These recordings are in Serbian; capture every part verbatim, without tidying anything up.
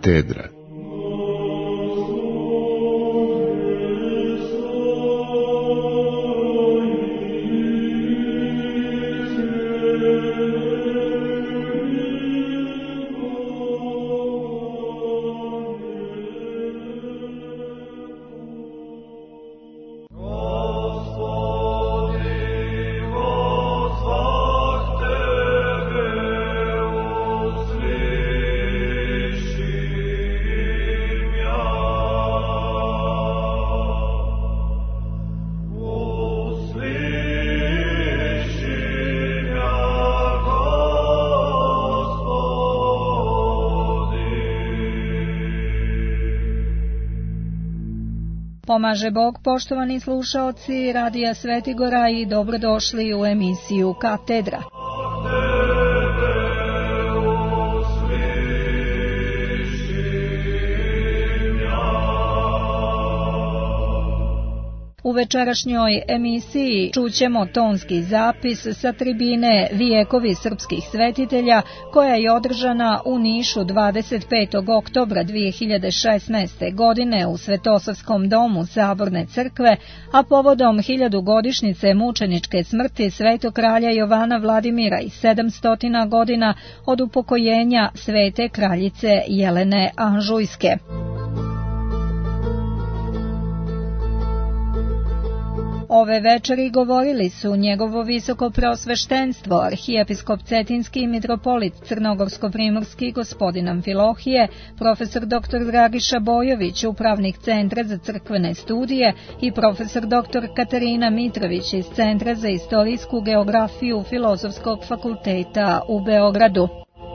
Katedra. Pomaže Bog, poštovani slušaoci Radija Svetigora, i dobrodošli u emisiju Katedra. U večerašnjoj emisiji čućemo tonski zapis sa tribine Vijekovi srpskih svetitelja, koja je održana u Nišu dvadeset petog oktobra dvije hiljade šesnaeste. godine u Svetosavskom domu Saborne crkve, a povodom hiljadugodišnjice mučeničke smrti svetog kralja Jovana Vladimira i sedamstotina godina od upokojenja svete kraljice Jelene Anžujske. Ove večeri govorili su njegovo visoko preosveštenstvo, arhijepiskop Cetinski i mitropolit Crnogorsko-primorski gospodin Amfilohije, profesor doktor Dragiša Bojović, upravnik Centra za crkvene studije, i profesor doktor Katarina Mitrović iz Centra za istorijsku geografiju Filozofskog fakulteta u Beogradu.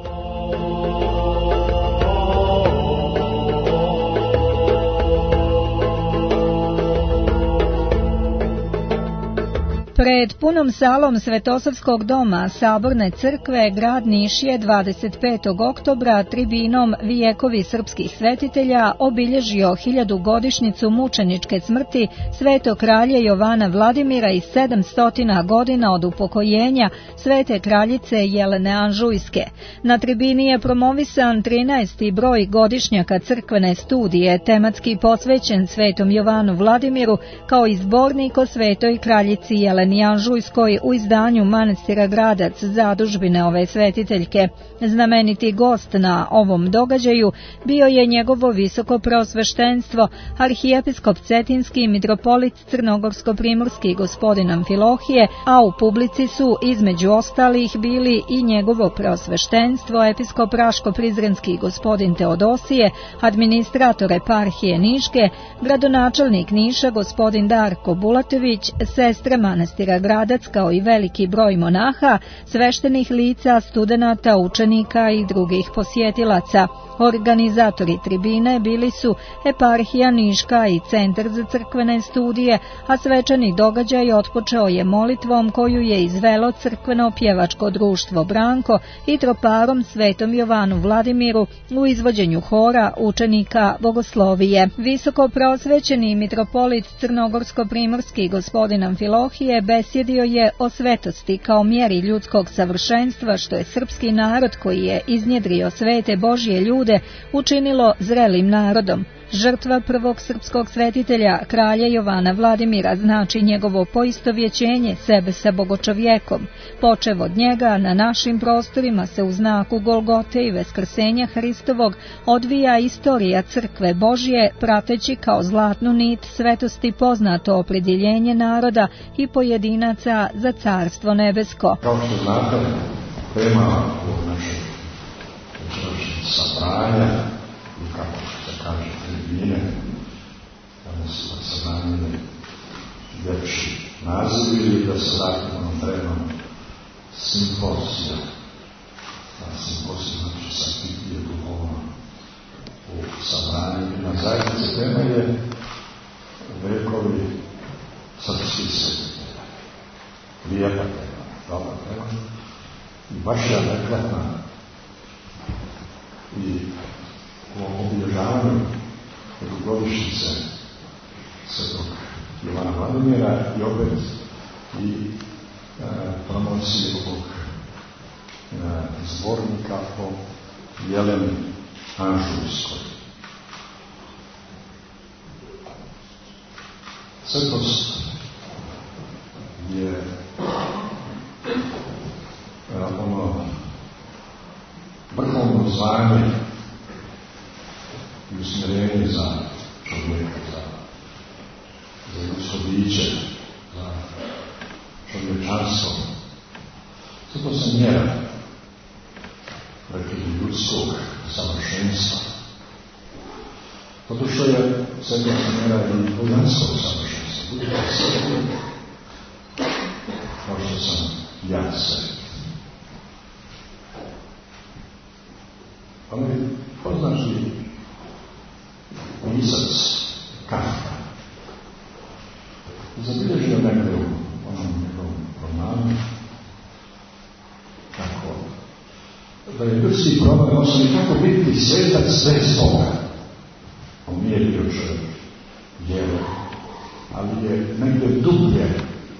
Pred punom salom Svetosavskog doma Saborne crkve grad Niš je dvadeset petog oktobra tribinom Vijekovi srpskih svetitelja obilježio hiljadugodišnjicu mučeničke smrti svetog kralja Jovana Vladimira i sedamstotina godina od upokojenja svete kraljice Jelene Anžujske. Na tribini je promovisan trinaesti broj godišnjaka crkvene studije, tematski posvećen svetom Jovanu Vladimiru, kao i zbornik o svetoj kraljici Jeleni Anžujskoj u izdanju manastira Gradac, zadužbine ove svetiteljke. Znameniti gost na ovom događaju bio je njegovo visoko preosveštenstvo, arhijepiskop Cetinski i mitropolit Crnogorsko-primorski gospodin Amfilohije, a u publici su između ostalih bili i njegovo preosveštenstvo, episkop Raško-Prizrenski gospodin Teodosije, administrator eparhije Niške, gradonačelnik Niša gospodin Darko Bulatović, sestre manastira Gradac, kao i veliki broj monaha, sveštenih lica, studenata, učenika i drugih posjetilaca. Organizatori tribine bili su eparhija Niška i Centar za crkvene studije, a svečani događaj otpočeo je molitvom koju je izvelo crkveno pjevačko društvo Branko i troparom svetom Jovanu Vladimiru u izvođenju hora učenika Bogoslovije. Visoko preosvećeni mitropolit Crnogorsko-primorski gospodin Amfilohije besjedio je o svetosti kao mjeri ljudskog savršenstva, što je srpski narod koji je iznjedrio svete Božje ljude učinilo zrelim narodom. Žrtva prvog srpskog svetitelja, kralja Jovana Vladimira, znači njegovo poistovjećenje sebe sa bogočovjekom. Počev od njega na našim prostorima se u znaku Golgote i Vaskrsenja Hristovog odvija istorija crkve Božje, prateći kao zlatnu nit svetosti poznato opredjeljenje naroda i pojedinaca za carstvo nebesko. Kao što znate, tema ovog našeg sabranja i kako se kaže tribine, kada su sabranjene ljepši nazivi, da se vratimo na vremenom simpozija. Ta simpozija znači sakitije duhovno u sabranju i na zajednici tema je vekovi srpskih svetitelja. Lijepa tema, dobra tema i baš je adekvatna i u obilježavanju godišnjice svetog Jovana Vladimira i opet i e, promocije ovog e, zbornika o Jeleni anžujskoj. Svetost je ono vrhovno zvanje i usmjerenje za čovjeka, za, za ljudsko biće, za čovječanstvo. Zato se mjera, rekli ljudskog savršenstva. Zato što je svetost mjera i božanskog savršenstva. Budite sveti, kao što sam ja sveti. Ali poznaš li pisac Kafka? Zabilježio negdje u onom njegovom romanu kako da je ljudski problem osnovi kako biti svetac bez Boga. On nije bio čovjek djelo, ali je negdje dublje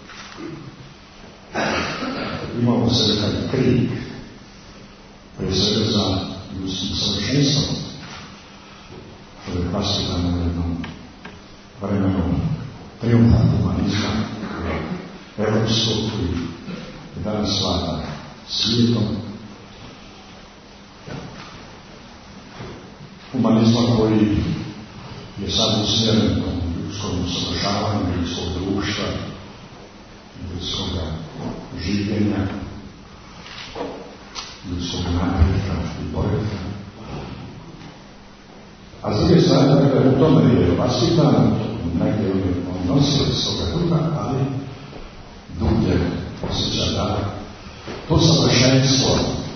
imao u sebi taj krik prije svega za ljudskim savršenstvom, što je vaspitan u jednom vremenu triumfa humanizma, evropskog koji je danas vlada svijetom, humanizma koji je sad usmjeren u ljudskom usavršavanju, ljudskog društva, ljudskog življenja, ljudskog napretka i poretka. A s druge strane, dakle, u tome je vaspitan, negdje on nosio svoga duha, ali dublje osjeća da to savršenstvo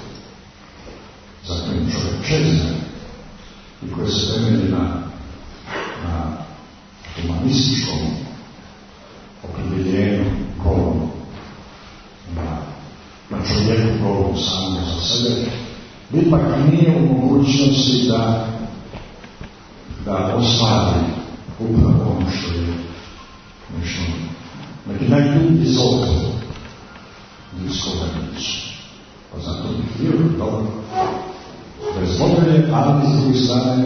za kojim čovjek čezne i koje se temelji na, na humanističkom opredjeljenju golom, na, na čovjeku golom samo za sebe, ipak nije u mogućnosti da da ostvari upravo ono što je nešto, neki najdublji zov ljudskog bića. Pa zato bih htio dobro bez Boga je, ali s druge strane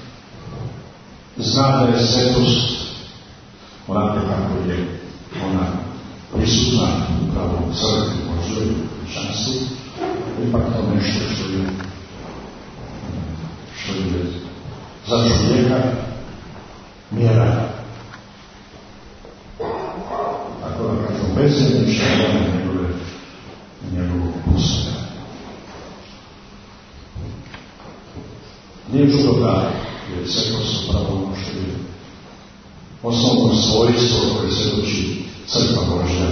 zna da je svetost onako kako je ona prisutna upravo u crkvi, možda i u hrišćanstvu, ipak to nešto što je što je za čovjeka mjera, tako da kažem, bezjednične njegove njegovog posla. Nije čudo da je svetost upravo ono što je osnovno svojstvo koje se doći crkva Božja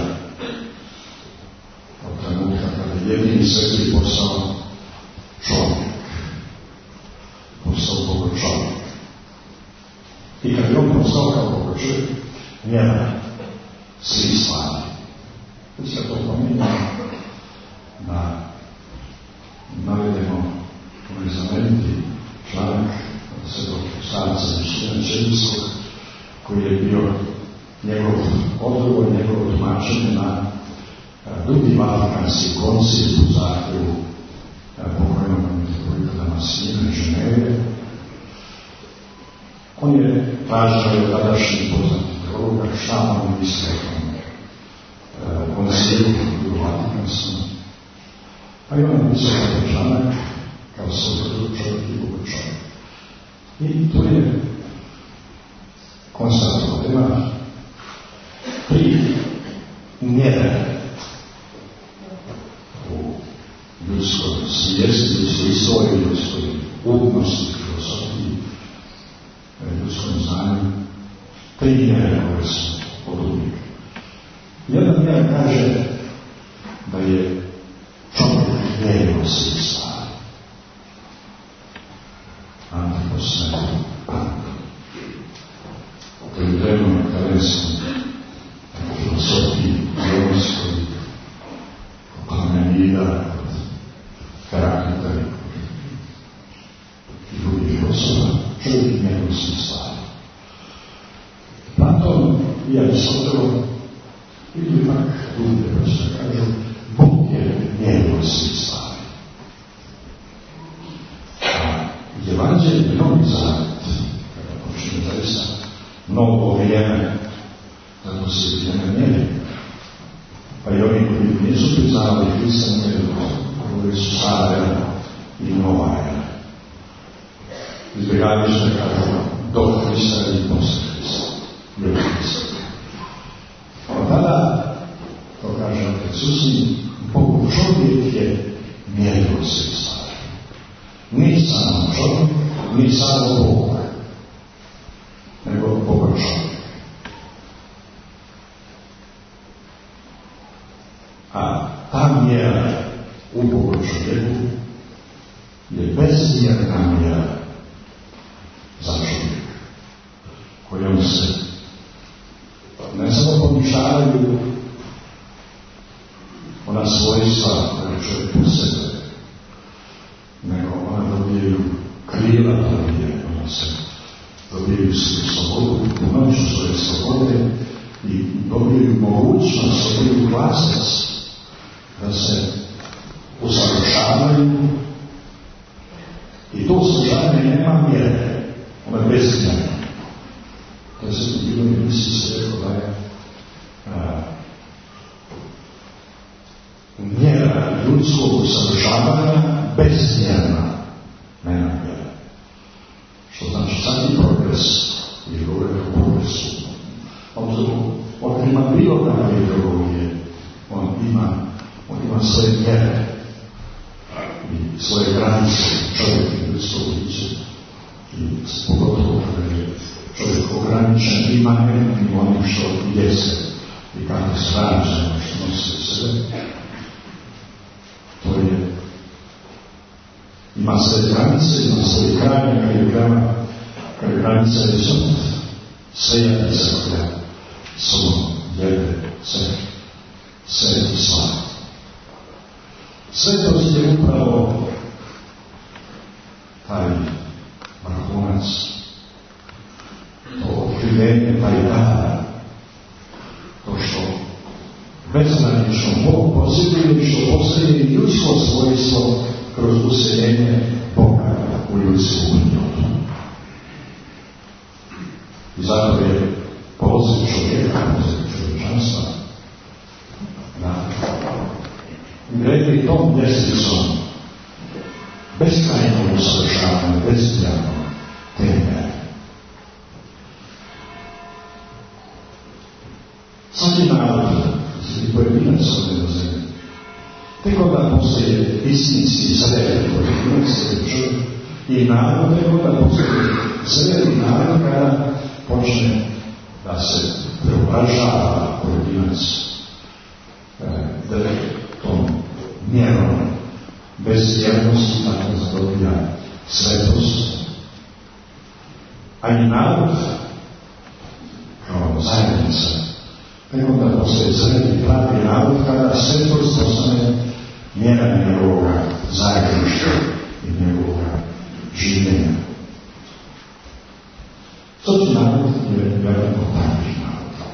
od trenutka kada je jedini sveti posao čovjek, postao Bogo čovjek. I kad je on postao kao Bogo čovjek, njena svi stvari. Već kad to pominjamo, da navedemo koji znameniti članak svetog starca Justina Čeljinskog, koji je bio njegov odgovor, njegovo tumačenje na drugi Vatikanski koncil u zahtjevu pokojnog metropolita Damasina i Ženeve. On je tražio od tadašnjih poznatih teologa šta on misle o koncilu u Vatikanskom. Pa je on napisao ovaj članak kao svoj čovjek i Bogo čovjek. I tu je konstatovao da ima tri mjere u ljudskoj svijesti, ljudskoj istoriji, ljudskoj umnosti, filosofiji, ljudskom znanju. Tri mjere koje su podubljene. Jedna mjera kaže da je čovjek mjerilo svih stvari. Antiposne, to je u drevnom akademskom filosofiji, geomskoj, Parmenida, Herakita i drugih filosofa, čovjek mjerilo svih stvari. Platon i Aristotel ili ipak druge vrste kažu, Bog je mjerilo svih stvari. A novo vrijeme, zato se vrijeme mijenja. Pa i oni koji nisu priznali Hrista mijenju, koji su stara era i nova era. Izbjegavaju se kažu do Hrista i posle Hrista. Ljub Hrista. Od tada, to kaže Isus, Bog čovjek je mjerilo svih stvari. Ni samo čovjek, ni samo Bog, nego Bog čovjek. A ta mjera u Bogu čovjeku je bezmjerna mjera za čovjeka, kojom se ne samo poništavaju ona svojstva koja čovjek posebe, nego ona dobijaju krila, dobije, ona se dobijaju svoju slobodu, punoću svoje slobode i dobijaju mogućnost, dobijaju glasnost da se usavršavaju i to usavršavanje nema mjere, ona je bezmjerna. To je sve bilo i misli se rekao da je a, mjera ljudskog usavršavanja bezmjerna, nema mjera. Što znači sad i progres, jer govore o progresu. On ima bilo kakve ideologije, on ima, on ima svoje mjere i svoje granice, čovjek i ljudsko biće. I pogotovo kada je čovjek ograničen imanentnim onim što jeste i kako se rađeno što nosi u sebe, to je, ima sve granice, ima svoje krajnje, kad je grana, kad je granica je sud, sve je se koja sobom jede, sve, sve je sva. Svetost je upravo taj vrhunac, to otkrivenje, taj dar, to što beznanično Bog posjeduje i što postaje ljudsko svojstvo kroz useljenje Boga u ljudsku uniju. I zato je poziv čovjeka, poziv čovječanstva na gredi tom ljestvicom beskrajno usavršavanje, bezmjerno teme. Svaki narod, svaki pojedinac ovdje na zemlji, tek onda postoje istinski zreli pojedinac, čovjek i narod, tek onda postoje zreli narod kada počne da se preobražava pojedinac da je tom mjerom bezmjernosti tako zadobija svetost. A i narod kao zajednica tek onda postoje zreli pravi narod kada svetost postane mjera njegovoga zajedništva i njegovoga življenja. Srpski narod je veliko takvih narod.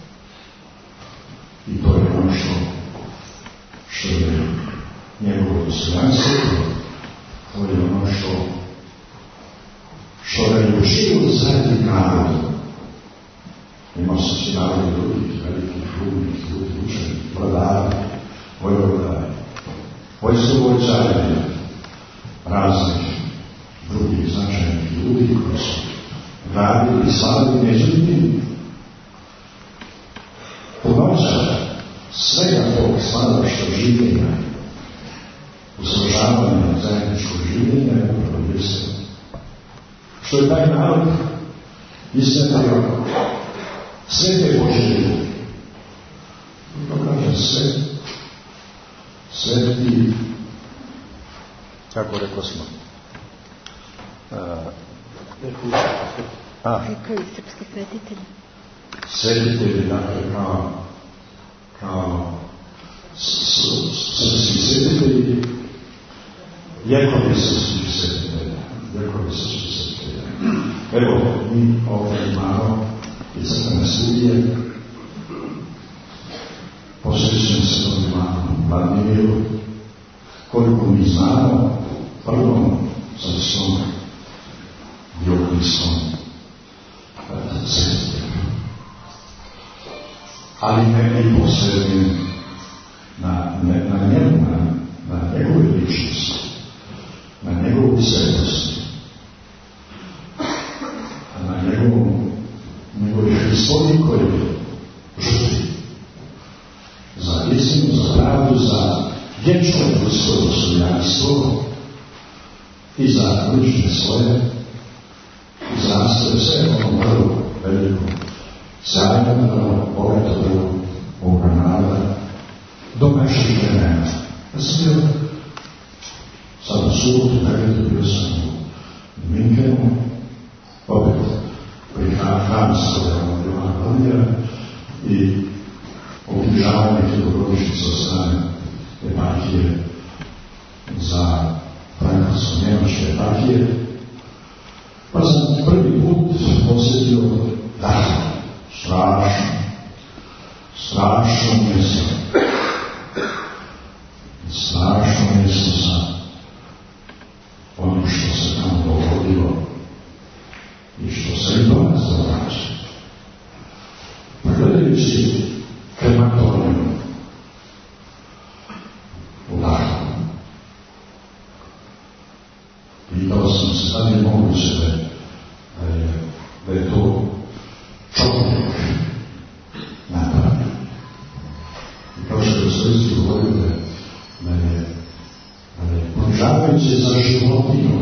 I to je ono što, što je njegovo dostojanstvo, to je ono što, što je učilo zadnjih naroda. Ima srpski narod i drugih, velikih, drugih, ljudi, učenih, vladari, vojvodari, vojskovođari, raznih drugih značajnih ljudi koji su radili i slavili, međutim, punoća svega tog slava što življenja, uslužavanja zajedničkog življenja je upravo jeste. Što je taj narod iscrpio sve te Božje ljude. To kaže sve, sve ti, kako rekao smo, a, rekao i srpski svetitelji. Svetitelji, dakle, kao, kao srpski svetitelji, vjekovi srpskih svetitelja, vjekovi srpskih svetitelja. Evo, mi ovdje imamo i crkvene studije, posvećujem se tom imamo Vladimiru, koliko mi znamo, prvom srpskom, bioklitskom, svetitelju. ali ne i posebnim na, ne, na njemu, na, na njegove ličnosti, na njegovu svetosti, na njegovom, njegovoj Hristovikoj žrtvi, za istinu, za pravdu, za vječno ljudsko dostojanstvo i za lične svoje, i za sve, sve ono vrlo veliko, sjajno, bogato vrlo ovoga naroda, do naših vremena. Ja sam bio sad u subotu, nekada bio sam u Minkenu, opet pri hramskog Johana Vladimira i obilježavanje hiljadugodišnjice od strane eparhije za frankovsko-njemačke eparhije. Pa sam prvi put posjetio Dachau, strašno, strašno mjesto. Strašno mjesto sa onim što se tamo dogodilo i što se i do nas događa. Pa gledajući krematoriju u Dachau, pitao sam se da je moguće da je, da je, da je to čovjek napravio. I kao što je Dostojevski govorio da je, da je, da je ponižavajuće za životinju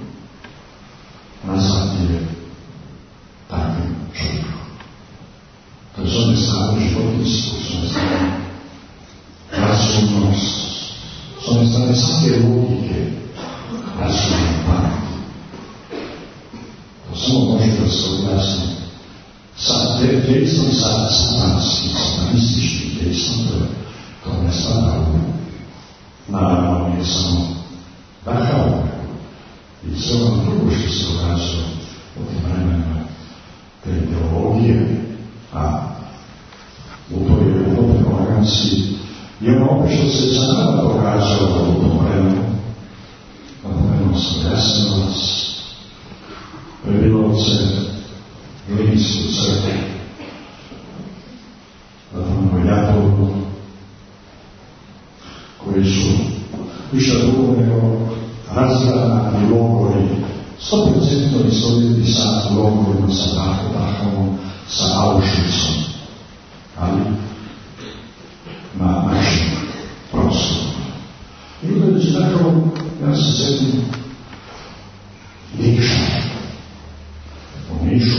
nazvati je takvim čovjekom. To je s one strane životinjstvo, s one strane razumnost, s one strane svake logike razumne pameti. To samo može da se objasni sa dejstvom, sa satanskim, satanističkim dejstvom, to je to ne spada u naravno nije samo Dachau i sve ono drugo što se događa u tim vremenima te ideologije, a u toj Evropi organizaciji i ono opet što se za nama događalo u tom vremenu, napomenuo sam Jasenovac, Prebilovce, Glinsku crkvu, napomenuo Jadovu, koji su više drugo nego razgranani logori, sto procentno istovjetni sa logorima, sa Dachauom, sa Auschwitzom, ali na našem prostoru. I gledajući Dachau, ja se sjetim Niša. U Nišu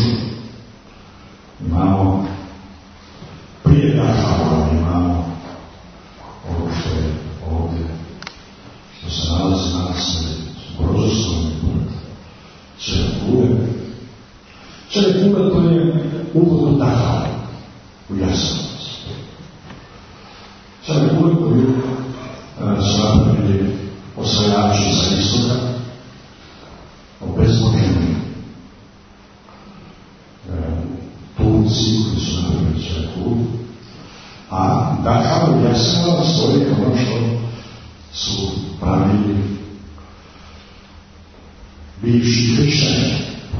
imamo prije Dachaua imamo ovo što je ovdje, što se nalazi na naselje Grozovskom i pored Čerekule. Čerekule to je uvod u Dachau, u Jasenovac. Čerekule koju su napravili osvajači sa istoka, obezboženi Turci koji su napravili Čerekulu, a Dachau i Jasenovac stoji kao ono što su pravili bivši hrišćani.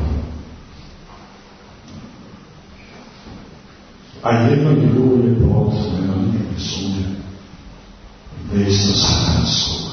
A jedno i drugo je plod, nema nikakve sumnje, dejstva satanskog.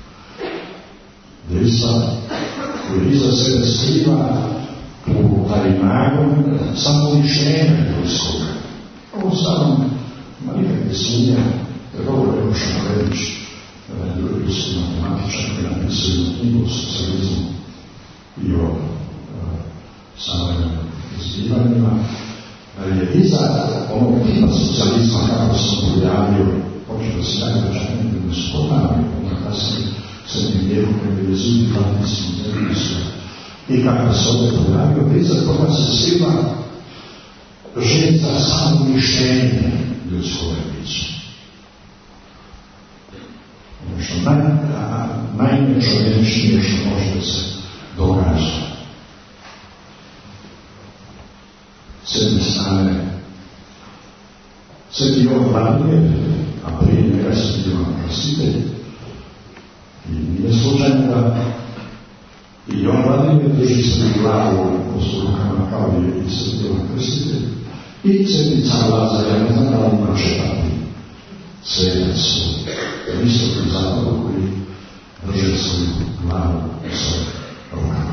Dejstva koje iza sebe skriva u taj nagon samolišenja ljudskog. Ovo samo ima nikakve sumnje, jer dobro je Jošan Gredić, ljudski matematičan koji napisao jednu knjigu o socijalizmu i o savremenim ispivanjima, je iza onog tipa socijalizma kako se pojavio, počeo se najvažnije da su ponavljaju, onda kasnije srednjim vijeku kada je jezuiti latinski zemljišta i kako se ovdje pojavio, da iza toga se svima želja samolištenje ljudskog bića. Ono što naj, najnečovječnije što može da se događa. S jedne strane, Sveti Jovan Vladimir, a prije njega Sveti Jovan Krstitelj, i nije slučajno da i Jovan Vladimir drži svoju glavu u rukama kao i Sveti Jovan Krstitelj, I Svetica Lazar, ja ne znam da li ima četvrti svetac u istoku zapadu koji drže svoju glavu u svojim rukama.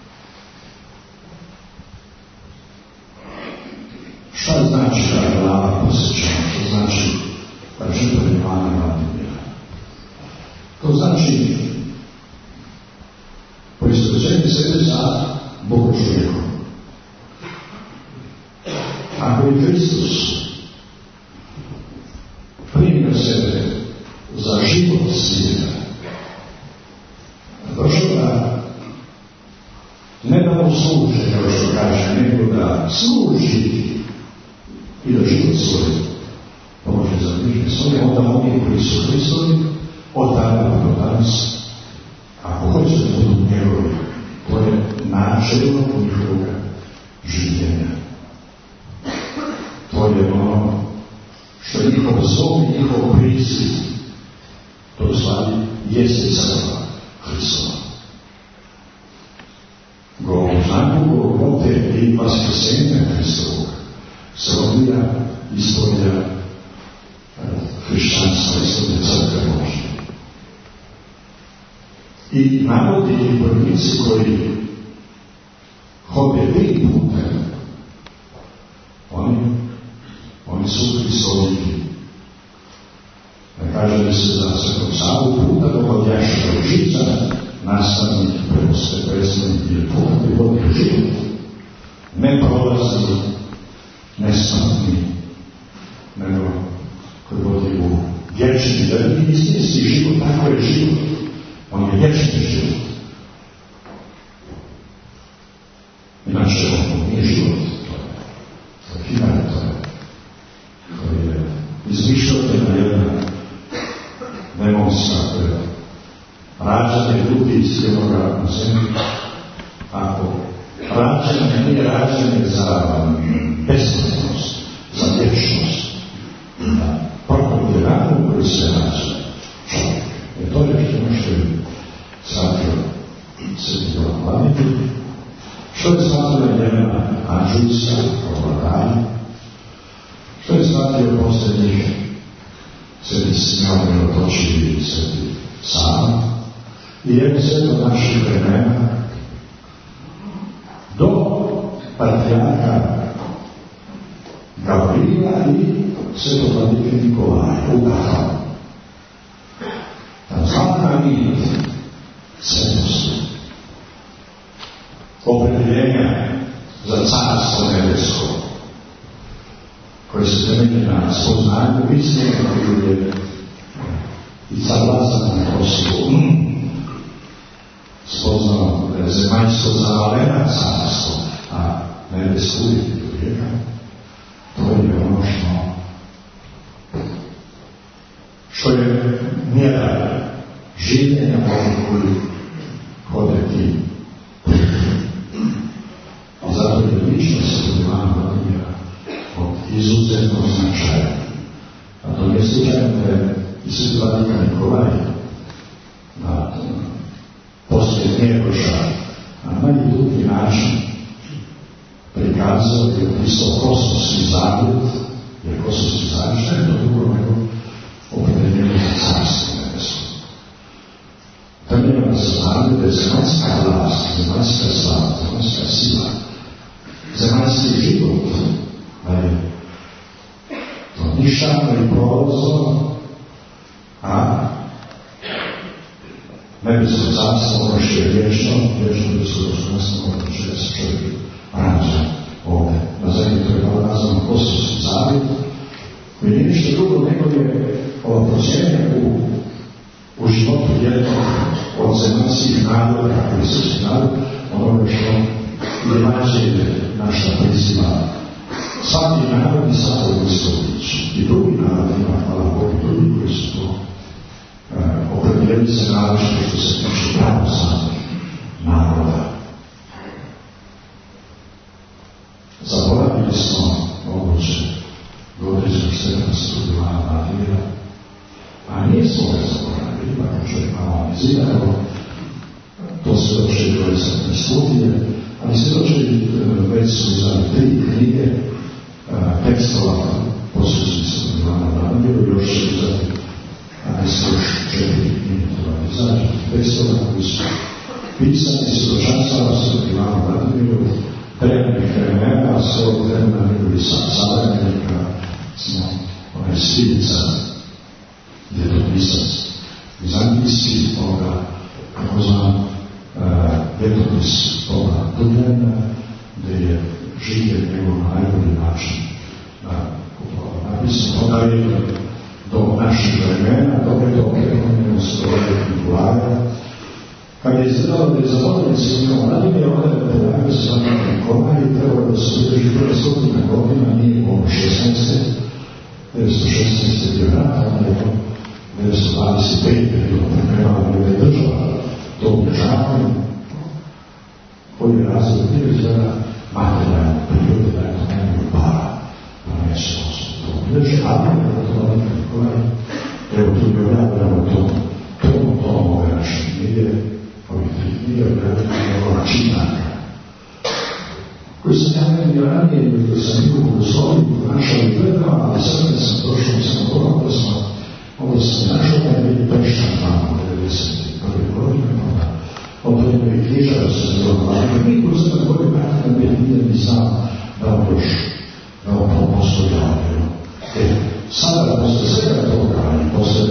Šta znači da je glava posjećana? Što znači da je žrtva Ivana Vladimira? To znači poistovećenje sebe sa Bogom čovjekom. Ako je Hristos primio sebe za život svijeta, došao da ne da mu služe, kao što kaže, nego da služi i da život svoj može za bližnje svoje, onda oni koji su Hristovi od tada do danas, ako hoće da budu njegovi, to je načelo njihovog življenja. To je ono što je njihov zov i njihov priziv. To u stvari jeste crkva Hristova. Govor znaku Golgote i vaskrsenja Hristovog se odvija istorija hrišćanstva, istorija crkve Božje. I narodi i bojnici koji hode tri puta, oni, oni su Hristoviki. Ne kaže li se za Svetog Savu puta dohodjaša do žica, nastavnik, preposte, predstavnik ili puta koji vodi u život. Ne prolazi, nesmrtni, nego koji vodi u vječni, da nije istinski život, tako je život. On je vječni život. Inače, on nije život. To je himera, to je, to je izmišljotena jedna demonska, to je rađanje ljudi iz jednoga na zemlji. Ako rađanje nije rađanje za besmrtnost, za vječnost, da propade ranu koji se rađa čovjek. Jer to je nešto što je shvatio Sveti Jovan Vladimir, što je shvatila Jelena Anđelska, ovladanja, što je shvatio posljednjih Sveti Simeon Mirotočiji i Sveti Sava, i evo sve do naših vremena, do patrijarha Gavrila i Svetog Vladike Nikolaja u Gahavu. Ta zlatna nit svetosti, opredeljenja za carstvo nebesko, koje se temelji na spoznanju istine koju je i car Lazar na Kosovu spoznao da je zemaljsko zavalena carstvo, a nebesko uvijek do vijeka. To je ono što što je mjera življenja onih koji hode ti. I zato je ličnost od Ivana Vladimira od izuzetnog značaja. A to je slučajno da je i Sveti Vladika Nikolaj na poslije Njegoša na najdublji način prikazao i opisao kosmosski zavjet, jer kosmosski zavjet što je to drugo nego opredeljenje za carstvo nebesko. Temeljeno se znali da je zemaljska vlast, zemaljska slava, zemaljska sila, zemaljski život, da je to nišano i prolazno, a nebesko carstvo ono što je vječno, vječno nebesko dostojanstvo ono što se čovjek rađa ovdje na zemlji. To je malo nazvano kosmosski zavjet, koji nije ništa drugo nego je ova procjenja u, u životu jednog od zemaljskih naroda, kako je srpski narod, onoga što je mađe naša priziva. Svaki narod i svakog Hristović. I drugi narod ima, hvala Bogu, drugi koji su to uh, opredeljeni se naročito što se tiče pravoslavnih naroda. Zaboravili smo moguće godrećnog svetastu Ivana Vladimira, a nismo ga zaboravili, ipak čovjek malo analizirao, to sve došli doista studije, ali sve došli već su za tri knjige, te celog vremena njegovi savremenika smo onaj Silica, ljetopisac, vizantijski toga, kako znam, ljetopis toga Dubljana, gdje je življen njegov na najbolji način napisano. Onda je do naših vremena, do Petokrekonje, u stolje Nikolaya, kad je izgledalo da je zavodili slikom Vladimira, onda je pojavio se na Nikolaj i trebalo da se udrži prve stotine godina, nije ovo šesnaeste, devetsto šesnaeste bio rat, onda je to devetsto dvadeset pet bilo pripremala da je država to ubližavaju, koji je razlog bio izgleda materijalno prirode, da je to nemaju para, pa neće to ubliže, ali je da to Vladimir Nikolaj, evo tu bi objavljamo to, tomu tomu ove naše knjige, ovih tri knjige objavljamo njegova čitanja, koji sam ja meni ranije, koji sam nikogu u Sloviku našao i gledao, ali sad kad sam došao i sam odgovorao da smo, ovo sam našao da je bili Peštan tamo u devedeset prve godine, onda odredno i knjižara se zelo Vladimir, niko u Crnoj Gori Vladimir nije nije ni znao da on još, da on to postojao. E, sada, posle svega toga i posle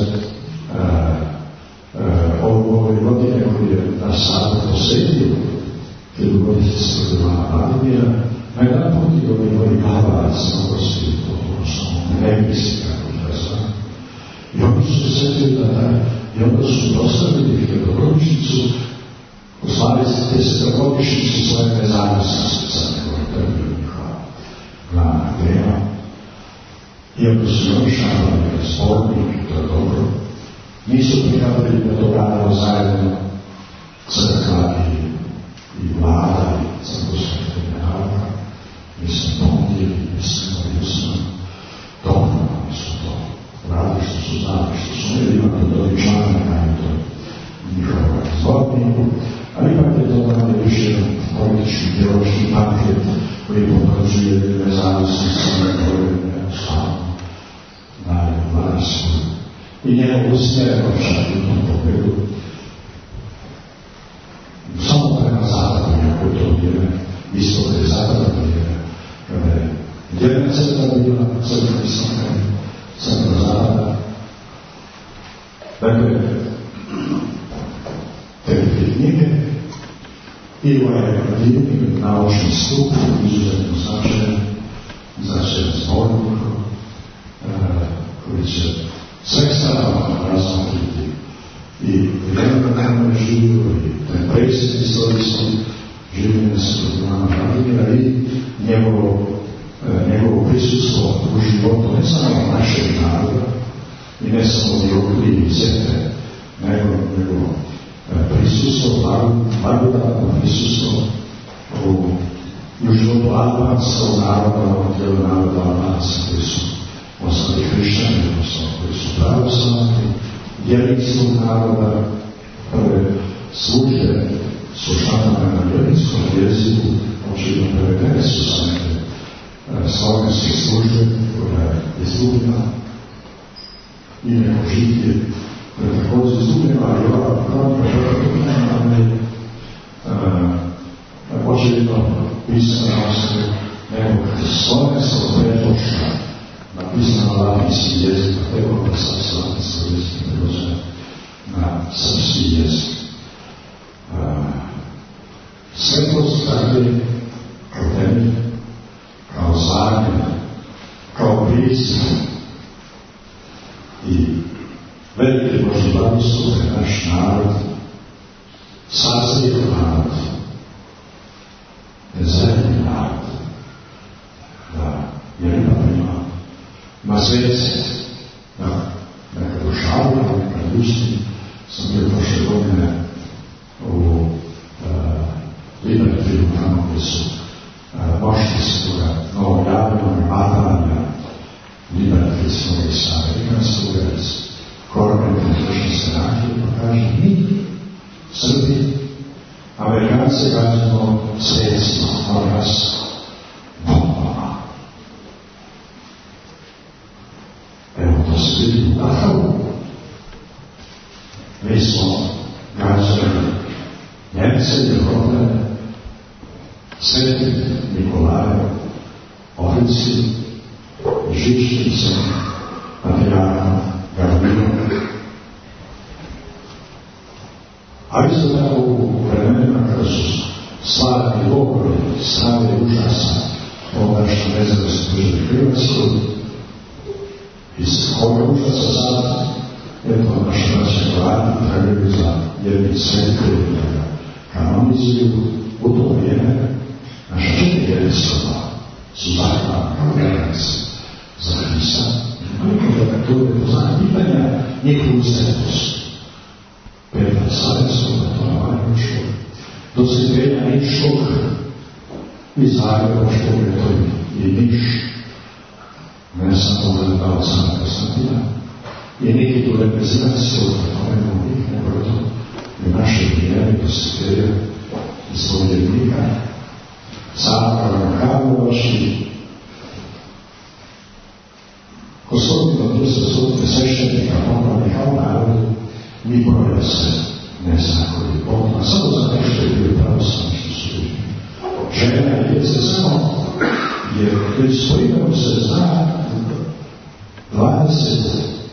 ove godine koji je naš Sabor posjetio, hiljadu godišnjice Svetoga Vladimira, na jedan put i ovi moji glavac na Korsiju, odnosno Nebisi, kako da znam. I oni su se sjetili da taj, i onda su dostavili hiljadogodišnjicu, u slavi desetogodišnjicu svoje nezavisnosti, sad nego je to je bio njihova glavna tema. Iako su još napravili spornik, to je dobro, nisu prihvatili da to radilo zajedno crkva i, i vlada i crkvostka generalka. Mislim, pomnili, mislim, ali usno, dobro, oni su to radili što su znali, što su ne imali do ličana, kaj je to njihova izvodniku, ali ipak je to manje više politički, ideološki pamflet koji potvrđuje nezavisnost Crne Gore, slavno, najvladsku. I njeno usmjereno čak u tom pogledu, samo prema zapadu, jako je to vrijeme, isto da je zapada vrijeme, kada je jedna crkva bila, crkva istoka i crkva zapada. Dakle, te dvije knjige i ovaj aktivni naučni stup, izuzetno značajan, značajan zbornik, koji će sve stavama razmotriti i vrijeme kako je živio i taj predsjed istorijski življenja Svetoga Vladimira i njegovo, njegovo prisustvo u životu ne samo našeg naroda i ne samo Diokli i Zete, nego njegovo prisustvo, blagodatno prisustvo u, u životu albanskog naroda, od dijela naroda Albanca koji su ostali hrišćani, odnosno koji su pravoslavni, vjernictvom naroda, prve službe su štampane na vjernickom jeziku, očigledno prevedene su sa neke slovenske službe koja je izgubljena i neko žitje koja je također izgubljena, ali ova kronika koja je očigledno pisana na osnovu nekog slovenskog predločka napisano na latinski jezik, a trebalo da sam s latinskog jezika preložen na srpski jezik. Svetlost dakle kao temelj, kao zagrada, kao pristup i velike Božje blagoslove je naš narod, sazrio narod, nezredni narod, da je ipak ima mazvece, da neka došavlja, neka ljusti. Sam bio prošle godine u Libertiju, tamo gdje su mošti toga novog javljena napadanja Libertijskog i sa Amerikanskog iz korporativne državne stranke, pa kaže mi, Srbi, Amerikanci gađamo sredstvo, od nas bombama. Evo to se vidi u Dachau. Mi smo gađali Njemce i Evropljane, Svetim Nikolajem Ofici i žičnice patrijarha Gavrinom. A isto tako u vremenima kada su stvarani bogovi, snage užasa ovoga što nezavisno državi Hrvatskoj, iz koga užasa sad, eto naši braća Hrvati trebaju za jedni svetli da ga kanonizuju. U to vrijeme naša četiri jedinstva su zahvalna kao vernici za Hrista. Niko da to je poznanje pitanja njihovu svetost. Petra Savjeskog, Antona Markovićkog, do Svetvenja Niškog, iz Zagreba što je to i Niš, ne sam to da dao sam Konstantina, i neki tu reprezentaciju od tome njih, nego je to i naše vrijeme, do Svetvenja, iz Slovjednika, Sava Karlovački, Kosovino dvjesto stotine sveštenika, pokladnih kao narodu, mi broja se ne zna koji je poklan, samo za nešto je bio pravoslavni što su ljudi. Žena i djece samo, jer već svojim se zna dvadeset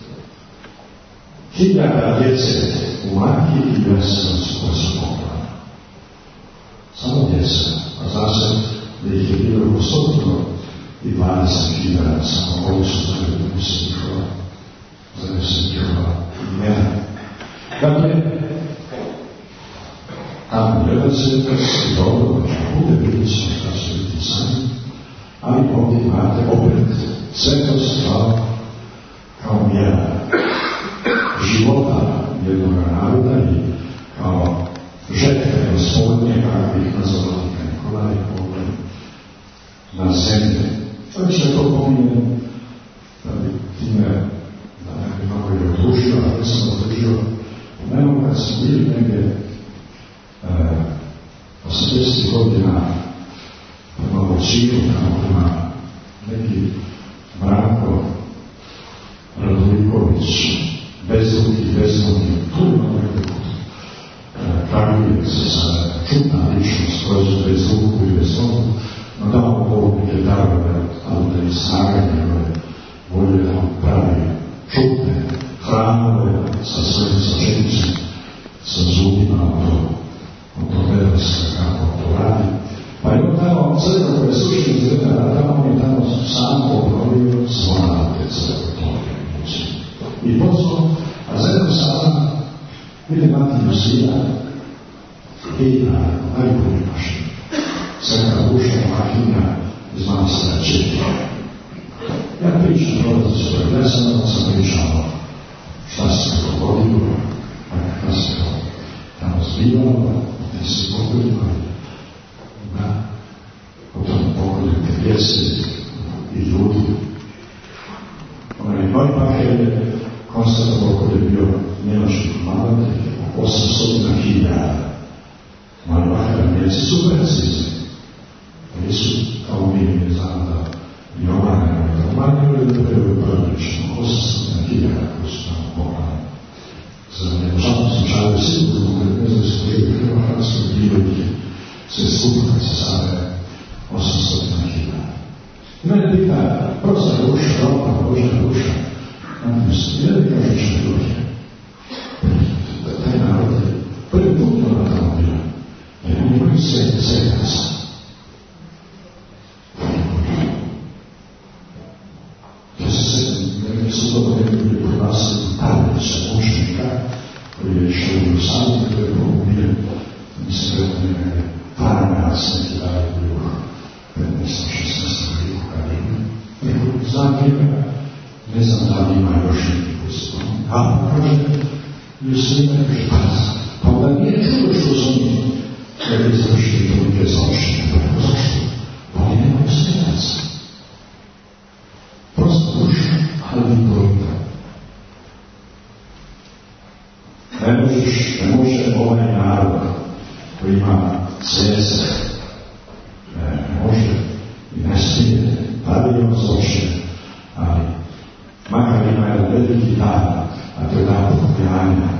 hiljada djece u Maki i Veselovcu koje su poklane. Samo djeca, a zna se da ih je bilo u stotinu i dvadeset hiljada, samo koji su zove da se njihova, zove se njihova imena. Dakle, tamo gleda se i dobro, da bude vidjeti smo šta će biti sami, ali ovdje imate opet svetost kao, kao mjera života jednog naroda i kao žetve Gospodnje, kako ih nazvali Nikolaj, ovdje na zemlji. Već je to pominjeno, da bi time, da ne bi malo je odlužio, ali sam odlužio, pomenuo kad smo bili negdje osamdesetih godina prema Voćinu, tamo prema neki Branko Radoviković, bezluki, bezluki, tu ima nekako Kragujevac sa čutna ličnost, koja su bezluku i bezluku, no dao Bog neke darove, ali da je snaga njegove volje da on pravi čutne hramove sa svojim sačenicom, sa zubima od to vedoska kako to radi. Pa je on tamo crkva koja je slušao iz Zrna, tamo on je tamo sam obnovio zvonate crkve toga. I pozvao, a zajedno sama ide mati Jusina i na najbolji mašinu. Sveka duša Mahina iz manastira četiri. Ja pričam prolazi svoje lesano, sam pričao šta se dogodilo, kada se to tamo zbivalo, gdje se pogodilo, da potom pogodilo te djece i ljudi. Onaj Neubacher je konstatovao kod je bio njemački komandant oko osamsto hiljada. Neubacher djeci su precizni. Nisu kao mi ne znamo da Jovane ne umanjili da trebaju prilično osamsto hiljada koji su tamo poklani. Za nemožalnom slučaju sigurno da ne znam se živi Hrva Hrvatskog divljike sve skupno se save osamsto hiljada. I mene pita prosta duša, ropa, Božja duša, nam se velika žične duše. Taj narod je prvi put na tamo bila, jer oni imaju sve svetaca. Su to da ne bili proglasili Pavlića, učenika, koji je išao u Jerusalim, koji je pogubijen, mislim da je nekaj Farmerac, neki da je bio u petnaestom šesnaestom vijeku kada je neko znam primjera, ne znam da li ima još neki koji se to kako kaže, i u svima kaže, pa onda nije čudo što su oni kada izvršili tolike zločine, pa zašto? Pa oni nemaju svetaca. Prosto duša, ali brojka. Ne možeš, ne može ovaj narod koji ima svijest, ne, ne može i ne smije, pravi on zločine, ali makar ima jedan veliki dan, a to je dan pokajanja.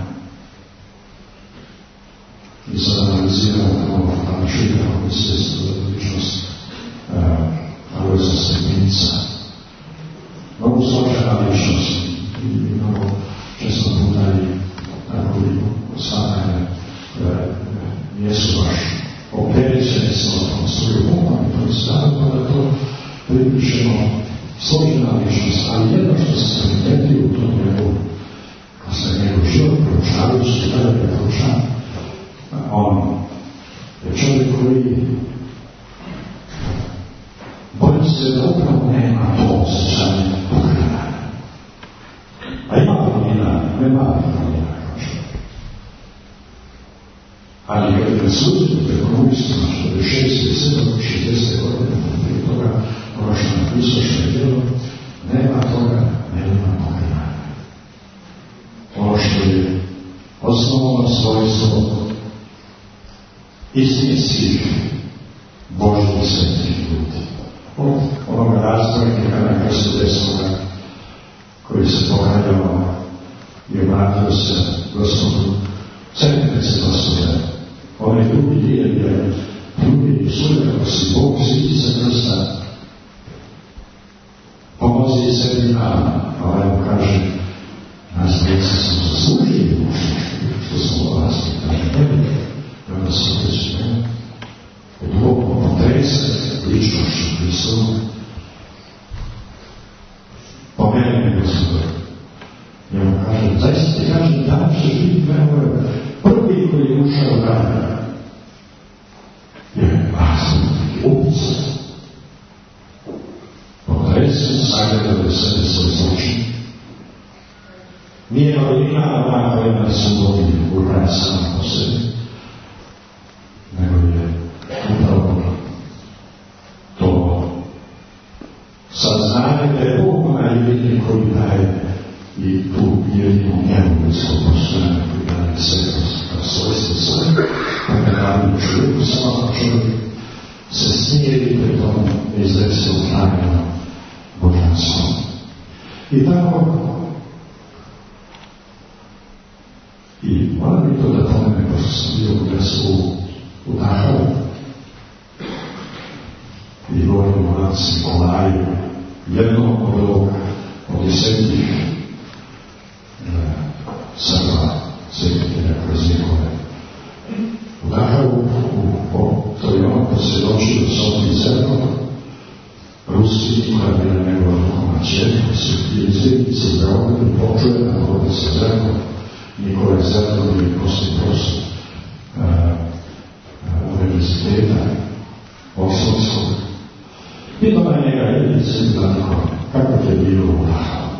I sad analiziramo tamo tamo šikamo i svijest za ličnost Alojza mnogo složena ličnost i mnogo često puta i tako i osvajanja nijesu baš opterećeni s tom svoju umom i prostavljamo pa da to pripišemo složena ličnost, ali jedno što se primetio u tom njegovu, kad se njegov život proučavajući, kada je proučan, on je čovjek koji bojim se da upravo nema to osjećanje pokretanja. A ima promjena, nema promjena kao čovjek. Ali kad je suditi ekonomistima, što je šest, sedam, šezdeset godina prije toga, ono što je napisao što je djelo, nema toga, nema pokretanja. Ono što je osnovno svojstvo istinskih Božjih svetih ljudi. Od onoga razvojnika na krstu desnoga koji se pokajao i obratio se Gospodu, crkve se Gospode. Onaj drugi dio je drugi i suda kako si Bog sviti se krsta, pomozi sebi nama. A ovaj mu kaže, nas djeca smo zaslužili što smo vlasti, kaže tebi. I onda se utjeći mene, od duboko potrese ličnošću Hristovu. Po mene, Gospode, njemu kaže, zaista ti kaže, da će biti mene prvi koji je ušao u rada. Jer apsolutni upica. Potrese sagledao do sebe svoj zločin. Nije novina ona koja nas uvodi u rad sama po sebi, nego je upravo to saznanje da je Bog onaj jedini koji daje i tu jedinu njemu ljudsko postojanje koji daje svetost kao svojstvo sve, kada radi u čovjeku, samo čovjek se smijeri pred tom izrece uklanjeno božanstvom. I tako i moram bi to da pomene, pošto sam bio u Greslu u Dahavu i govorim o Matci Nikolaju, jednom od ovoga, od desetih Srba, svetitelja kroz njegove. U Dahavu, to je on posvjedočio Sofiji Zerkov, Rusi, koja je bila njegova duhovna čerka, svetitelj izvednice u Beogradu, počuje da govori sa Zerkov, Nikolaj Zerkov je poslije prost univerziteta Oksfordskog. Pitao na njega jednice i tako, kako te je bilo u Dahavu?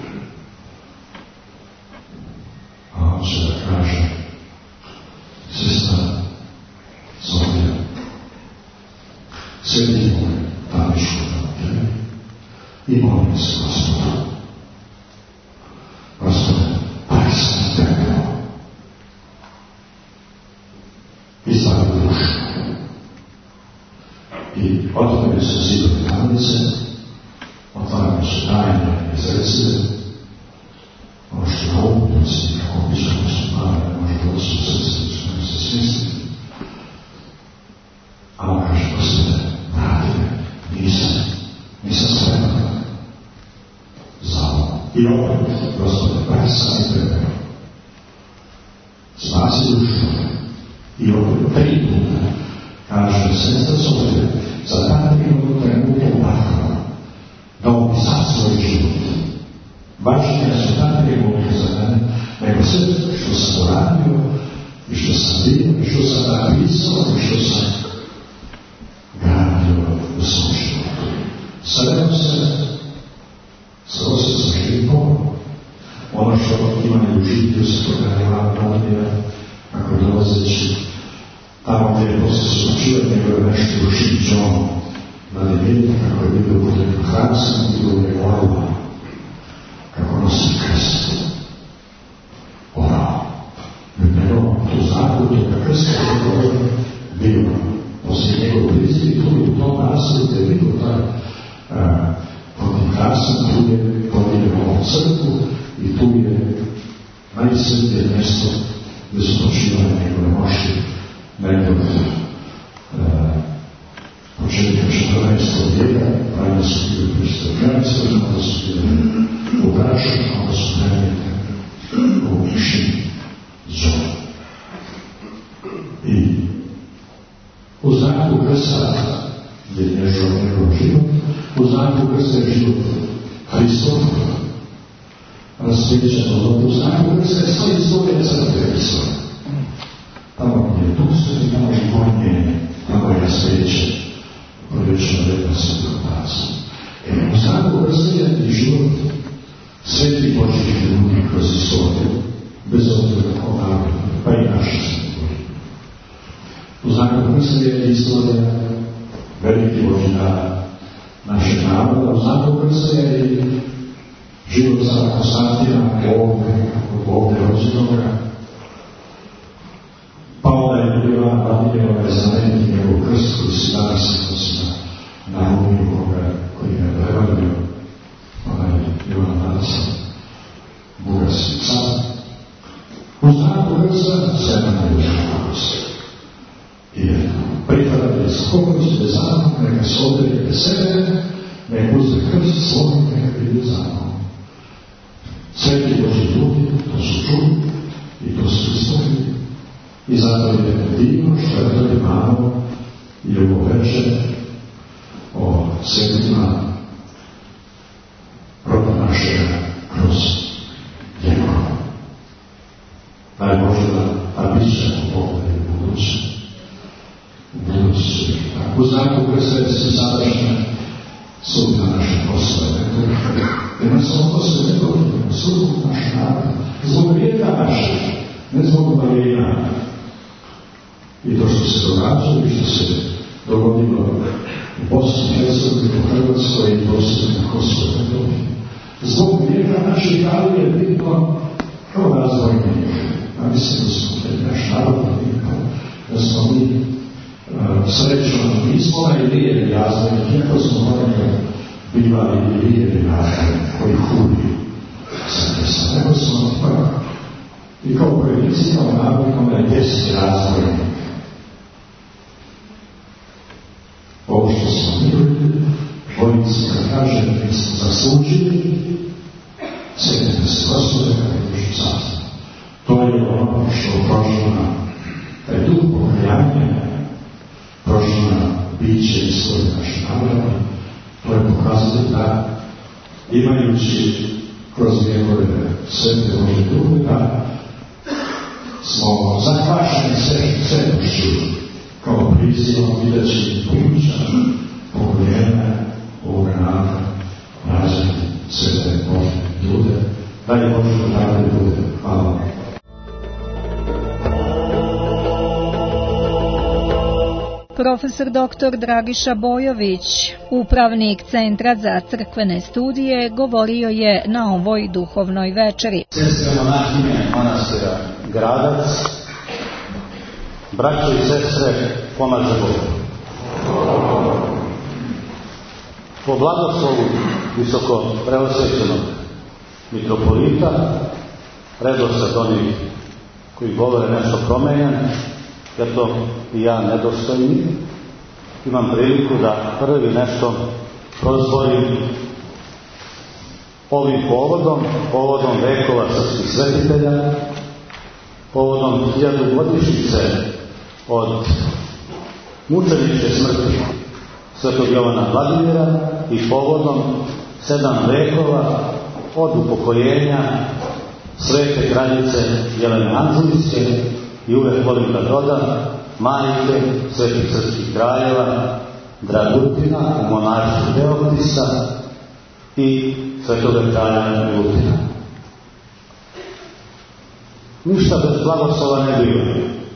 A on će da kaže, sestra Sofija, sjedimo tamišku na tebe i molim se Gospodu. Gospode, paj sam tebe i slavi dušu. I otvorili su zidovi tamnice, otvarali su tajne izrecive, ono što je obudosti, kako bi se postupali, može da su srce, što ne se smisliti. A on kaže, Gospode, vrati me, nisam, nisam spreman za ovo. I opet, Gospode, vrati sam i tebe. Spasi dušu. I opet, tri puta, kaže, sestra Sofija, za tada bilo trenutka u Dahavu, da on sad svoj život. Važnije su tada trenutka za mene, nego sve što sam uradio, i što sam bio, i što sam napisao, i što sam gradio u svom životu. Sreo se, sreo se sa živim Bogom. Ono što imali u življu se toga nema radija, ako dolazeći tamo gdje je posle slučio njegove nešto u Šipćonu, na Divinu, kako je vidio bude Hrvatska, bilo je glava, kako nosi krst. Orao. Nego, tu znaku, toga krsta je bio poslije njegov blizi i tu je u tom naselju gdje je vidio taj pod tim krasom, tu je povidio crkvu i tu je najsvetije mjesto gdje su počivali njegove mošti negdje od početka četvrtog četrnaestog vijeka, pravda su bili hrišćanci, onda su bili u braću, onda su prenijete u viši zonu. I u znaku krsta je njegov život, u znaku krsta je život Hristov, rasvećeno u znaku krsta je sva istorija crkve Hristova. Tamo je pusto i tamo je vonjenje, tamo je rasveće, prilično rekla sam dotacu. E, u znaku krsta je i život sveti Božjih ljudi kroz istoriju, bez obzira koga, pa i naša sveti. U znaku krsta je istorija veliki Božjina našeg naroda, u znaku krsta je i život za Konstantina ovdje, ovdje rođenoga, pa onda je bila Vladimira je znameniti njegov krst koji si danas odnosi na umiju koga koji je prevadio, onaj Ivan Nasa, bugarski car. U znaku krsta sve nam je užavno krsta. I eto, pripada bez pomoći, bez zanom, neka se odrije bez sebe, neka uzde krst svoj, neka ide zanom. Sveti Božji ljudi, to su čuli i to su istorili. I zato je divno što je to imamo i ovo večer o svetima roda našega kroz njegova. Daj Bože da, a bit će u pogledu u buduće. U buduće. Tako u znaku krsta je sve sadašnje sudbina naše poslove. Jer nas ovo poslove ne dođe, sudbina naš narod. Zbog grijeha naše, ne zbog marina. I to što se događalo i što se dogodilo u Bosni i Hercegovini, u Hrvatskoj i posebno na Kosovo i Metohiji. Zbog grijeha naše Italije je bitno kao razvojni. A mislim da smo te naš narod, da smo mi uh, srećno nismo najlijeri razvojni, iako smo morali bivali i lijeri razvojni koji hudi. Sad nego smo ipak i kao pojedinci, kao narod, kao da jest razvojni. Ovo što smo vidjeli, bojim se kad kaže da nismo zaslužili, sjetite se Gospode kada je dušu carstva. To je ono što proživna, taj duh pokajanja, proživna biće i svoje naše naroda, to je pokazati da imajući kroz njegove svete Božje duhe, da smo zahvašeni svetošću, kao prizivom videći buduća pokojenja ovoga naroda, rađeni svete Božje ljude, da je Bože da tako bude. Hvala. Profesor doktor Dragiša Bojović, upravnik Centra za crkvene studije, govorio je na ovoj duhovnoj večeri. Sestre monahinje manastira Gradac, braćo i sestre, pomaže Bog. Po blagoslovu visoko preosvećenog mitropolita, redosled onih koji govore nešto promenjeno, jer to i ja nedostojni, imam priliku da prvi nešto prozborim ovim povodom, povodom vekova srpskih svetitelja, povodom hiljadugodišnjice od mučeničke smrti svetog Jovana Vladimira i povodom sedam vekova od upokojenja svete kraljice Jelene Anđulijske i uvek volim da dodam majke svetih srpskih kraljeva Dragutina u monarhiju Teoktisa i svetoga kralja Milutina. Ništa bez blagoslova ne bilo.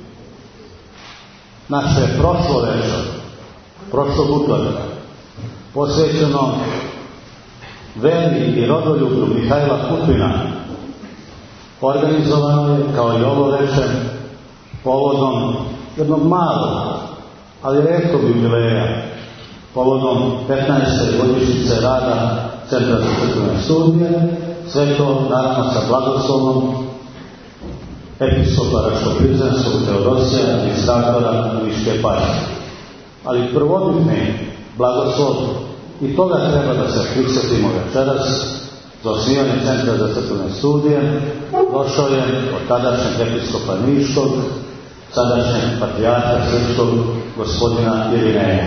Naše prošlo večer, prošlog utorka, posvećeno veri i rodoljublju Mihajla Pupina, organizovano je, kao i ovo večer, povodom jednog malog, ali retkog jubileja, povodom petnaeste godišnjice rada Centra za crkvene studije, sve to naravno sa blagoslovom episkopa Raško-Prizrenskog Teodosija, administratora Niške eparhije. Ali prvobitni blagoslov i toga treba da se prisjetimo večeras. Za osnivanje Centra za crkvene studije došao je od tadašnjeg episkopa Niškog, sadašnjeg patrijarha srpskog gospodina Irineja.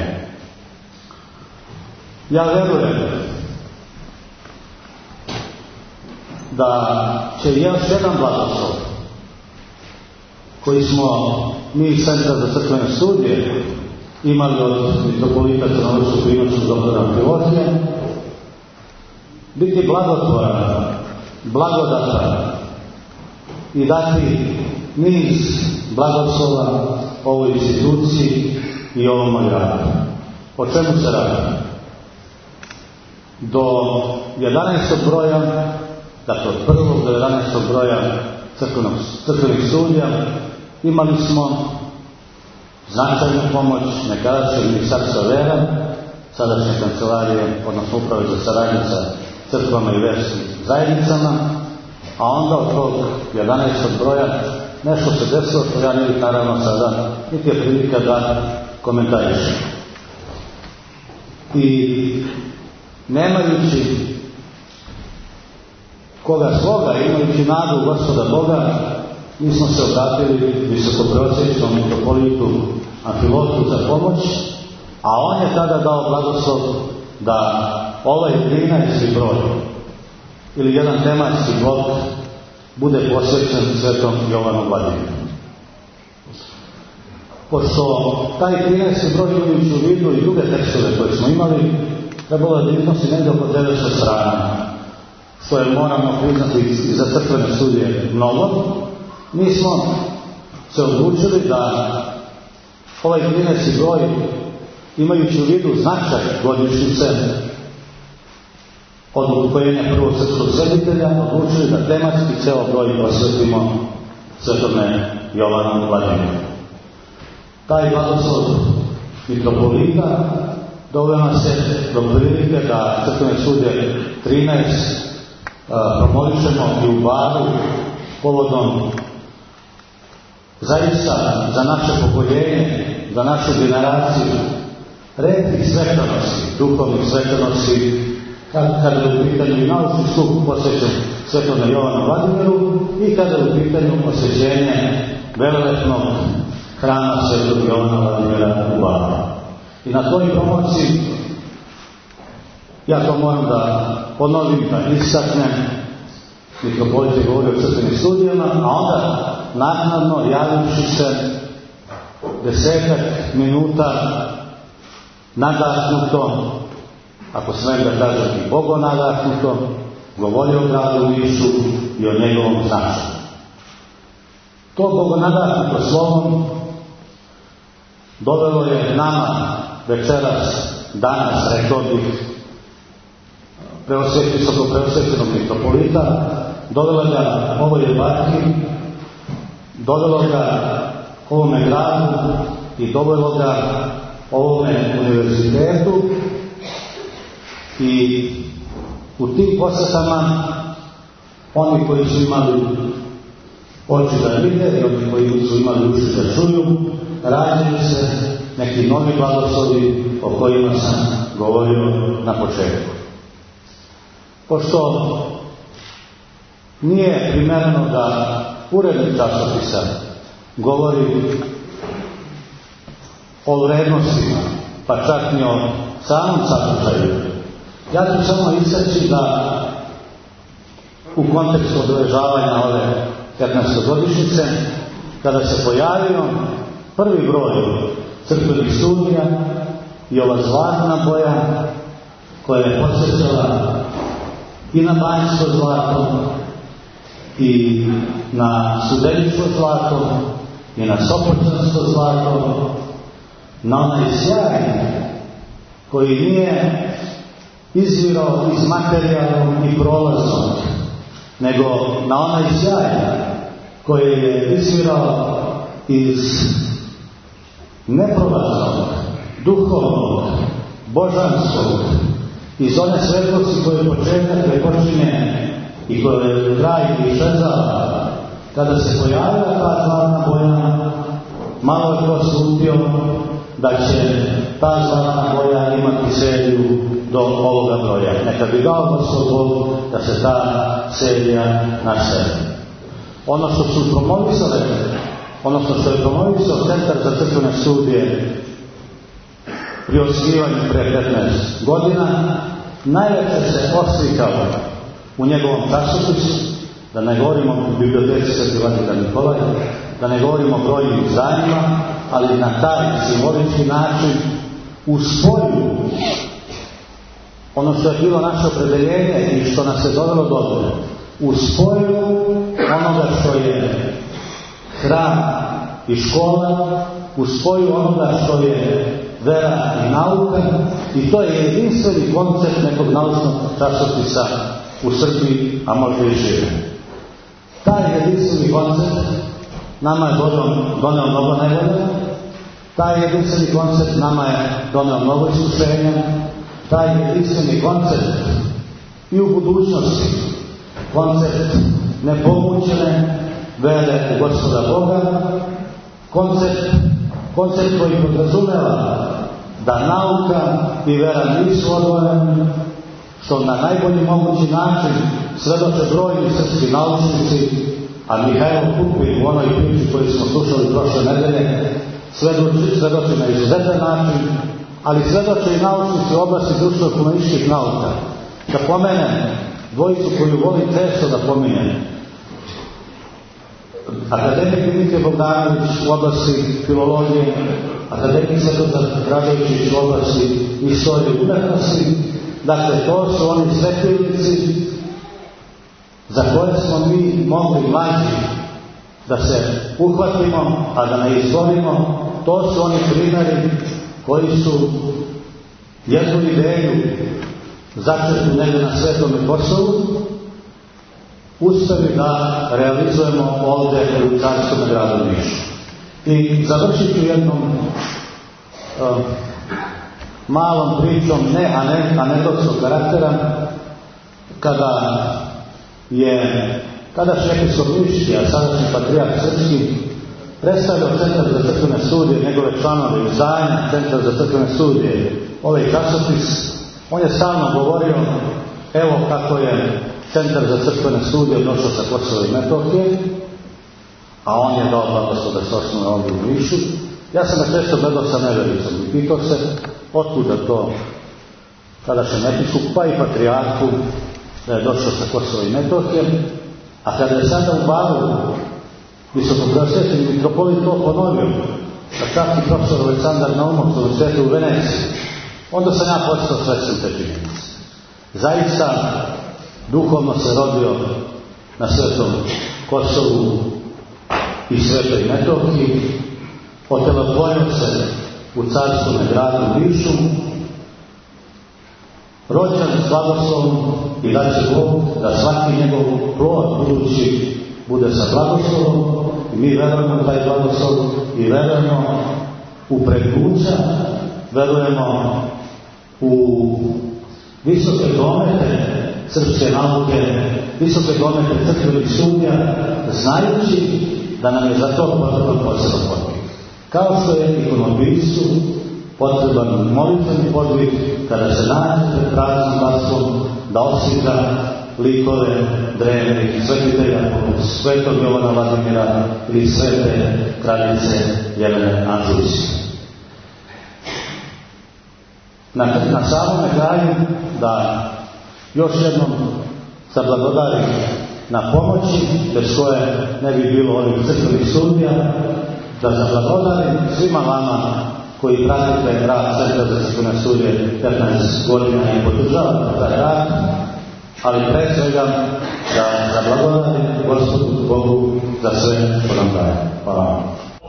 Ja verujem da će još jedan blagoslov koji smo mi iz Centra za crkvene studije imali od mitropolita crnogorskog prinosu doktora Amfilohija biti blagotvoran, blagodatan i dati niz blagoslova ovoj instituciji i ovom gradu. O čemu se radi? Do jedanaestog broja, dakle od prvog do jedanaestog broja crkvenih studija imali smo značajnu pomoć nekadašnjeg ministarstva vera, sadašnje kancelarije, odnosno uprave za saradnju sa crkvama i verskim zajednicama, a onda od tog jedanaestog broja nešto se desilo što ja ne bih naravno sada niti je prilika da komentarišem. I nemajući koga svoga, imajući nadu Gospoda Boga, mi smo se obratili visokopreosvečnom mitropolitu Amfilohiju za pomoć, a on je tada dao blagoslov da ovaj trinaesti broj ili jedan tematski blok bude posvećen svetom Jovanu Vladimiru. Pošto taj trinaesti broj imajući u vidu i druge tekstove koje smo imali, trebalo je da iznosi negdje oko devetsto strana, što je, moramo priznati, i za crkvene studije mnogo. Mi smo se odlučili da ovaj trinaesti broj, imajući u vidu značaj godišnjice od upokojenja prvog srpskog svetitelja, odlučili da tematski ceo broj posvetimo svetome Jovanu Vladimiru. Taj blagoslov mitropolita doveo nas je do prilike da crkvene studije trinaest promovišemo i u Baru povodom zaista za naše pokoljenje, za našu generaciju retkih svečanosti, duhovnih svečanosti, kada je u pitanju i naučni skup posvećen svetome Jovanu Vladimiru i kada je u pitanju posvećenje velelepnog hrama svetog Jovana Vladimira u Baru. I na toj promociji ja to moram da ponovim, da istaknem, mitropolit je govorio o crkvenim studijama, a onda naknadno javivši se desetak minuta nadahnuto, ako smijem da kažem i Bogo nadahnuto, govorio o gradu Nišu i o njegovom značaju. To Bogo nadahnuto slovom dovelo je nama večeras, danas, rekao bih, visoko preosvećenog mitropolita, dovelo ga ovoj eparhiji, dovelo ga ovome gradu i dovelo ga ovome univerzitetu i u tim posetama oni koji su imali oči da vide i oni koji su imali uši da čuju, rađaju se neki novi blagoslovi o kojima sam govorio na početku. Pošto nije primereno da urednik časopisa govori o vrednostima, pa čak ni o samom sadržaju, ja ću samo istaći da u kontekstu obeležavanja ove petnaestogodišnjice, kada se pojavio prvi broj crkvenih studija i ova zlatna boja koja je podsjećala i na banjsko zlato i na studeničko zlato i na sopoćansko zlato, na onaj sjaj koji nije izvirao iz materijalnog i prolaznog, nego na onaj sjaj koji je izvirao iz neprolaznog, duhovnog, božanskog, iz one svetlosti koje početak prepočinje i koje kraj išezava. Kada se pojavila ta zlatna boja, malo je ko slutio da će ta zlatna boja imati seriju do ovoga broja. Neka bi dao Gospod Bog da se ta serija nastavi. Ono što su promovisale, odnosno što je promovisao Centar za crkvene studije pri otkrivanju pre petnaest godina, najveće se oslikao u njegovom časopisu, da ne govorimo o biblioteci Sveti Vatikan Nikolaj, da ne govorimo o brojnim izdanjima, ali na taj simbolički način u spoju ono što je bilo naše opredeljenje i što nas je dovelo do toga, u spoju onoga što je hram i škola, u spoju onoga što je vera i nauka, i to je jedinstveni koncept nekog naučnog časopisa u Srbiji, a možda i šire. Taj jedinstveni koncept nama je doneo, doneo mnogo nevolja, taj jedinstveni koncept nama je doneo mnogo iskušenja, taj jedinstveni koncept i u budućnosti, koncept nepomućene vere u Gospoda Boga, koncept, koncept koji podrazumeva da nauka i vera nisu odvojene, što na najbolji mogući način svedoče brojni srpski naučnici, a Mihajlo Pupin u onoj priči koju smo slušali prošle nedelje svedoči, svedoči na izuzetan način, ali svedoče i naučnici u oblasti društveno-humanističkih nauka. Da pomenem dvojicu koju volim često da pominjem. Akademik Dimitrije Bogdanović u oblasti filologije, akademik Svetozar Radovičić u oblasti istorije i umetnosti. Dakle, to su oni svetilnici za koje smo mi mogli mlađi da se uhvatimo, a da ne izvolimo. To su oni primjeri koji su jednu ideju začetnu negdje na Svetome Kosovu uspeli da realizujemo ovdje u carskom gradu Nišu. I završit ću jednom uh, malom pričom, ne anegdotskog karaktera, kada je tadašnji episkop Niški, a sadašnji patrijarh srpski, predstavljao Centar za crkvene studije, njegove članove izdanja Centar za crkvene studije, ovaj časopis, on je stalno govorio, evo kako je Centar za crkvene studije došao sa Kosova i Metohije, a on je dao blagoslov da se osnuje ovdje u Nišu. Ja sam ga često gledao sa nevericom i pitao se otkuda to tadašnjem episkopu, pa i patrijarhu, da je došao sa Kosova i Metohije, a kada je sada u Baru visokopreosvetljeni mitropolit to ponovio, a čak i profesor Aleksandar Naumov u svetu u Veneciji, onda sam ja postao svestan te činjenice. Zaista, duhovno se rodio na Svetom Kosovu i Svetoj Metohiji, otelotvorio se u carskom gradu Nišu, rođen s blagoslovom i da će Bog da svaki njegov plod budući bude sa blagoslovom, i mi verujemo u taj blagoslov i verujemo u pregnuća, verujemo u visoke domete srpske nauke, visoke domete crkvenih studija, znajući da nam je za to potreban poseban podvig. Kao što je ikonopisu potreban molitveni podvig kada se nađe pred praznom bratstvom da oslika likove drevnih svetitelja poput Svetog Jovana Vladimira ili Svete kraljice Jelene Anđelići. Na, na samome kraju da još jednom zablagodarim na pomoći, bez koje ne bi bilo ovih crkvenih studija, da zablagodarim svima vama koji pratite rad Centra za crkvene studije petnaest godina i podržavate taj rad, ali pre svega da zablagodarim Gospodu Bogu za sve što nam daje. Hvala vam.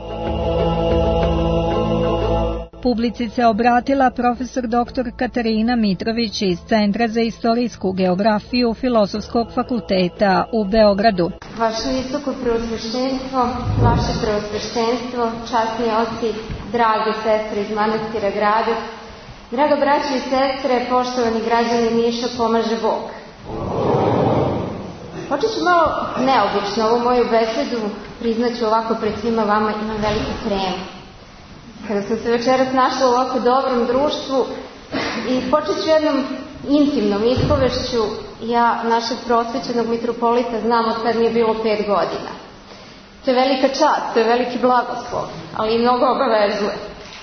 Publici se obratila profesor doktor Katarina Mitrović iz Centra za istorijsku geografiju Filozofskog fakulteta u Beogradu. Vaše visoko preosveštenstvo, vaše preosveštenstvo, časni oci, drage sestre iz manastira Gradac, draga braća i sestre, poštovani građani Niša, pomaže Bog. Počet ću malo neobično ovu moju besedu, priznaću ovako pred svima vama, imam veliku tremu. kada sam se večeras našla u ovako dobrom društvu i počet ću jednom intimnom ispovešću. Ja našeg prosvećenog mitropolita znam od kad mi je bilo pet godina. To je velika čast, to je veliki blagoslov, ali i mnogo obavezuje.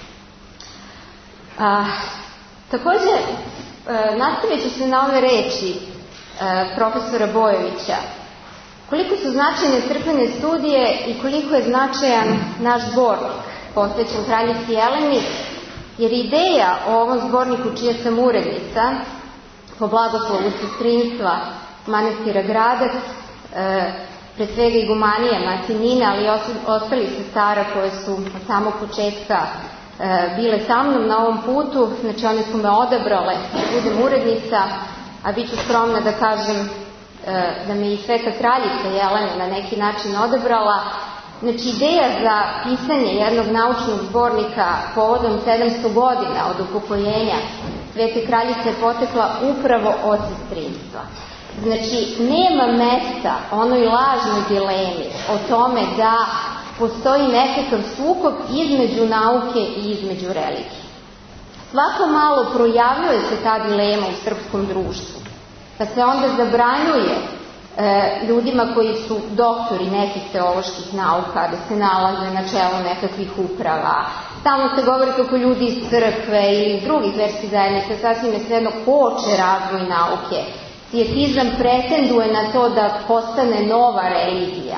A, takođe, e, nastavit ću se na ove reči e, profesora Bojovića. Koliko su značajne crkvene studije i koliko je značajan naš zbornik posvećen kraljici Jeleni, jer ideja o ovom zborniku čija sam urednica po blagoslovu sestrinstva manastira Gradac, e, pre svega igumanije Martinina, ali i ostali sestara koje su od samog početka e, bile sa mnom na ovom putu. Znači one su me odabrale da budem urednica, a bit ću skromna da kažem e, da me i sveta kraljica Jelena na neki način odabrala. Znači ideja za pisanje jednog naučnog zbornika povodom sedamsto godina od upokojenja svete kraljice je potekla upravo od sestrinstva. Znači, nema mesta onoj lažnoj dilemi o tome da postoji nekakav sukob između nauke i između religije. Svako malo projavljuje se ta dilema u srpskom društvu, pa se onda zabranjuje e, ljudima koji su doktori nekih teoloških nauka da se nalaze na čelu nekakvih uprava. Stalno se govori kako ljudi iz crkve ili iz drugih verskih zajednica sasvim je svejedno koče razvoj nauke. Pijetizam pretenduje na to da postane nova religija.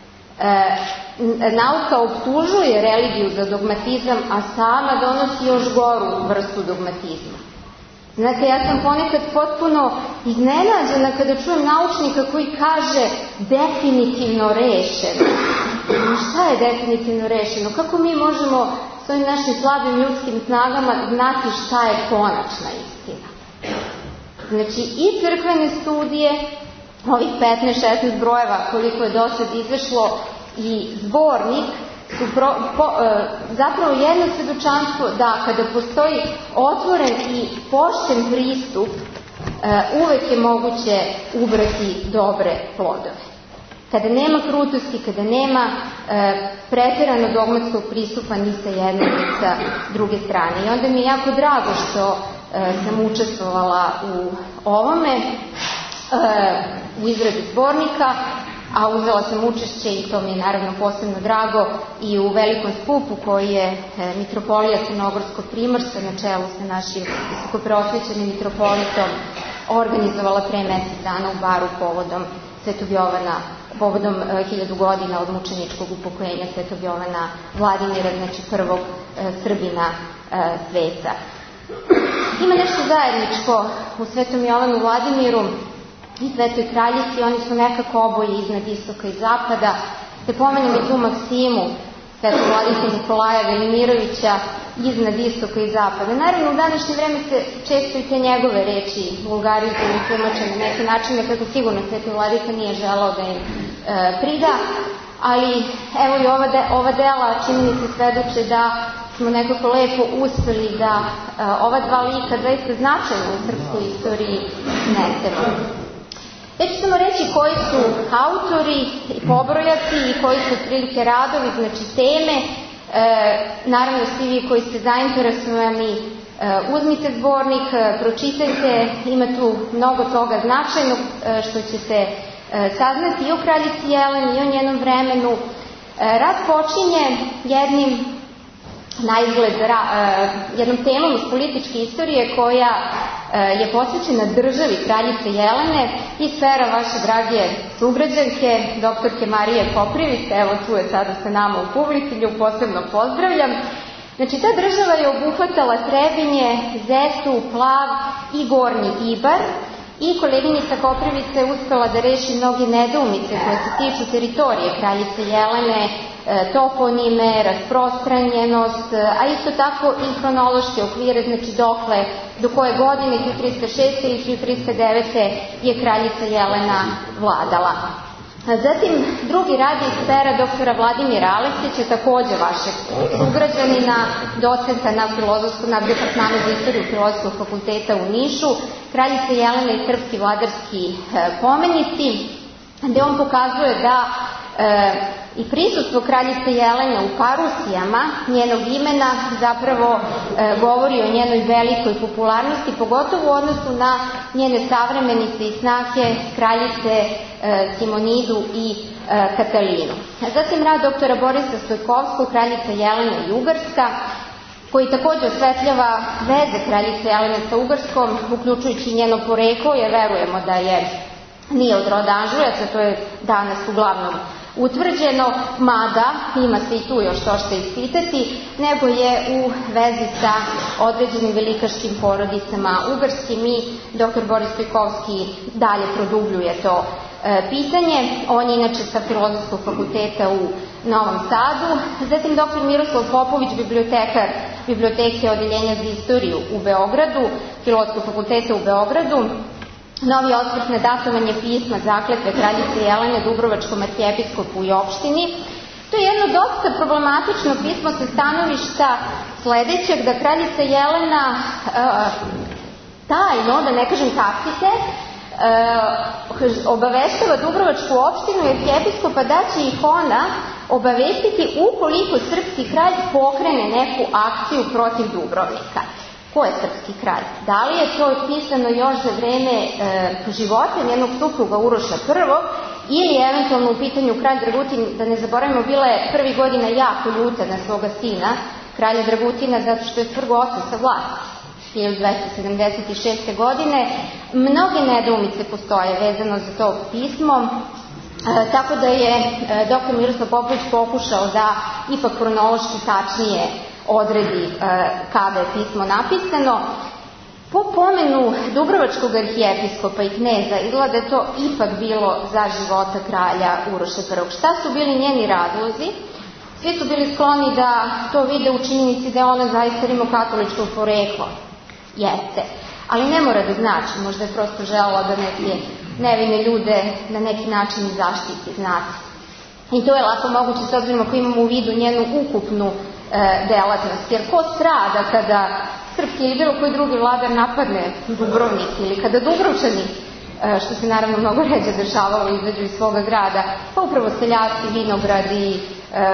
E, nauka optužuje religiju za dogmatizam, a sama donosi još goru vrstu dogmatizma. Znate, ja sam ponekad potpuno iznenađena kada čujem naučnika koji kaže definitivno rešeno. Šta je definitivno rešeno? Kako mi možemo s ovim našim slabim ljudskim snagama znati šta je konačna istina? Znači, i crkvene studije, ovih petnaest šesnaest brojeva koliko je do sad izašlo, i zbornik su pro, po, e, zapravo jedno svedočanstvo da kada postoji otvoren i pošten pristup, e, uvek je moguće ubrati dobre plodove. Kada nema krutosti, kada nema e, preterano dogmatskog pristupa ni sa jedne ni sa druge strane. I onda mi je jako drago što e, sam učestvovala u ovome, e, u izradi zbornika, a uzela sam učešće, i to mi je naravno posebno drago, i u velikom skupu koji je e, mitropolija Crnogorsko-Primorska na čelu sa našim visokopreosvećenim mitropolitom organizovala pre mesec dana u Baru povodom Svetog Jovana, povodom e, hiljadu godina od mučeničkog upokojenja Svetog Jovana Vladimira, znači prvog e, Srbina e, sveta. Ima nešto zajedničko u Svetom Jovanu Vladimiru i Svetoj kraljici, oni su nekako oboje iznad istoka i zapada. Te pomenem i tu Maksimu, Svetog Vladike Nikolaja Velimirovića, iznad istoka i zapada. Naravno, u današnje vreme se često i te njegove reči vulgarizuju i tumače na neke načine, kako sigurno Sveti Vladika nije želao da im e, prida, ali evo i ova, de, ova dela čini mi se svedoče da smo nekako lepo uspeli da e, ova dva lika zaista značajno u srpskoj istoriji nesemo. Ja ću samo reći koji su autori i pobrojati i koji su otprilike radovi, znači teme. E, naravno, svi vi koji ste zainteresovani, e, uzmite zbornik, e, pročitajte, ima tu mnogo toga značajnog e, što ćete e, saznati i o kraljici Jeleni i o njenom vremenu. E, rad počinje jednim na izgled ra, e, jednom temom iz političke istorije koja e, je posvećena državi kraljice Jelene i sfera vaše drage sugrađanke, doktorke Marije Koprivice, evo tu je sada sa nama u publici, nju posebno pozdravljam. Znači, ta država je obuhvatala Trebinje, Zetu, Plav i Gornji Ibar, i koleginica Koprivica je uspela da reši mnoge nedoumice koje se tiču teritorije kraljice Jelene, toponime, rasprostranjenost, a isto tako i hronološke okvire, znači dokle, do koje godine, hiljadu trista šeste ili hiljadu trista devete je kraljica Jelena vladala. Zatim, drugi rad iz sfera doktora Vladimira Aleksića, takođe vašeg sugrađanina, docenta na, na departmanu za istoriju Filozofskog fakulteta u Nišu, kraljica Jelena i srpski vladarski pomenici, gde on pokazuje da i prisustvo kraljice Jelene u Parusijama, njenog imena, zapravo govori o njenoj velikoj popularnosti, pogotovo u odnosu na njene savremenice i snake kraljice Simonidu i Katalinu. Zatim rad doktora Borisa Stojkovskog, kraljica Jelena i Ugarska, koji takođe osvetljava veze kraljice Jelene sa Ugarskom, uključujući njeno poreklo, jer verujemo da je nije od roda Anžujaca, to je danas uglavnom utvrđeno, mada ima se i tu još to što ispitati, nego je u vezi sa određenim velikaškim porodicama ugarskim i doktor Boris Stojkovski dalje produbljuje to e, pitanje. On je inače sa Filozofskog fakulteta u Novom Sadu. Zatim doktor Miroslav Popović, bibliotekar biblioteke odeljenja za istoriju u Beogradu, Filozofskog fakulteta u Beogradu. Novi osvrt na datovanje pisma zakletve kraljice Jelene Dubrovačkom arhijepiskopu i opštini. To je jedno dosta problematično pismo sa stanovišta sledećeg, da kraljica Jelena e, tajno, da ne kažem taktike, e, obaveštava Dubrovačku opštinu i arhijepiskopa da će ih ona obavestiti ukoliko srpski kralj pokrene neku akciju protiv Dubrovnika. Ko je srpski kralj? Da li je to pisano još za vreme e, života njenog supruga Uroša prvog ili je eventualno u pitanju kralj Dragutin, da ne zaboravimo, bila je prvi godina jako ljuta na svoga sina, kralja Dragutina, zato što je stvrgo oca sa vlasti hiljadu dvesta sedamdeset šeste. godine. Mnoge nedoumice postoje vezano za to pismo, e, tako da je e, doktor Miroslav Popović pokušao da ipak kronološki tačnije odredi e, kada je pismo napisano. Po pomenu Dubrovačkog arhijepiskopa i kneza izgleda da je to ipak bilo za života kralja Uroša prvog. Šta su bili njeni razlozi? Svi su bili skloni da to vide u činjenici da je ona zaista rimokatoličko poreklo. Jeste. Ali ne mora da znači, možda je prosto želela da neke nevine ljude na neki način zaštiti, znate. I to je lako moguće s obzirom ako imamo u vidu njenu ukupnu e, delatnost. Jer ko strada kada srpski ili bilo koji drugi vladar napadne Dubrovnik ili kada Dubrovčani, e, što se naravno mnogo ređe dešavalo, izađu iz svoga grada, pa upravo seljaci, vinogradi, e,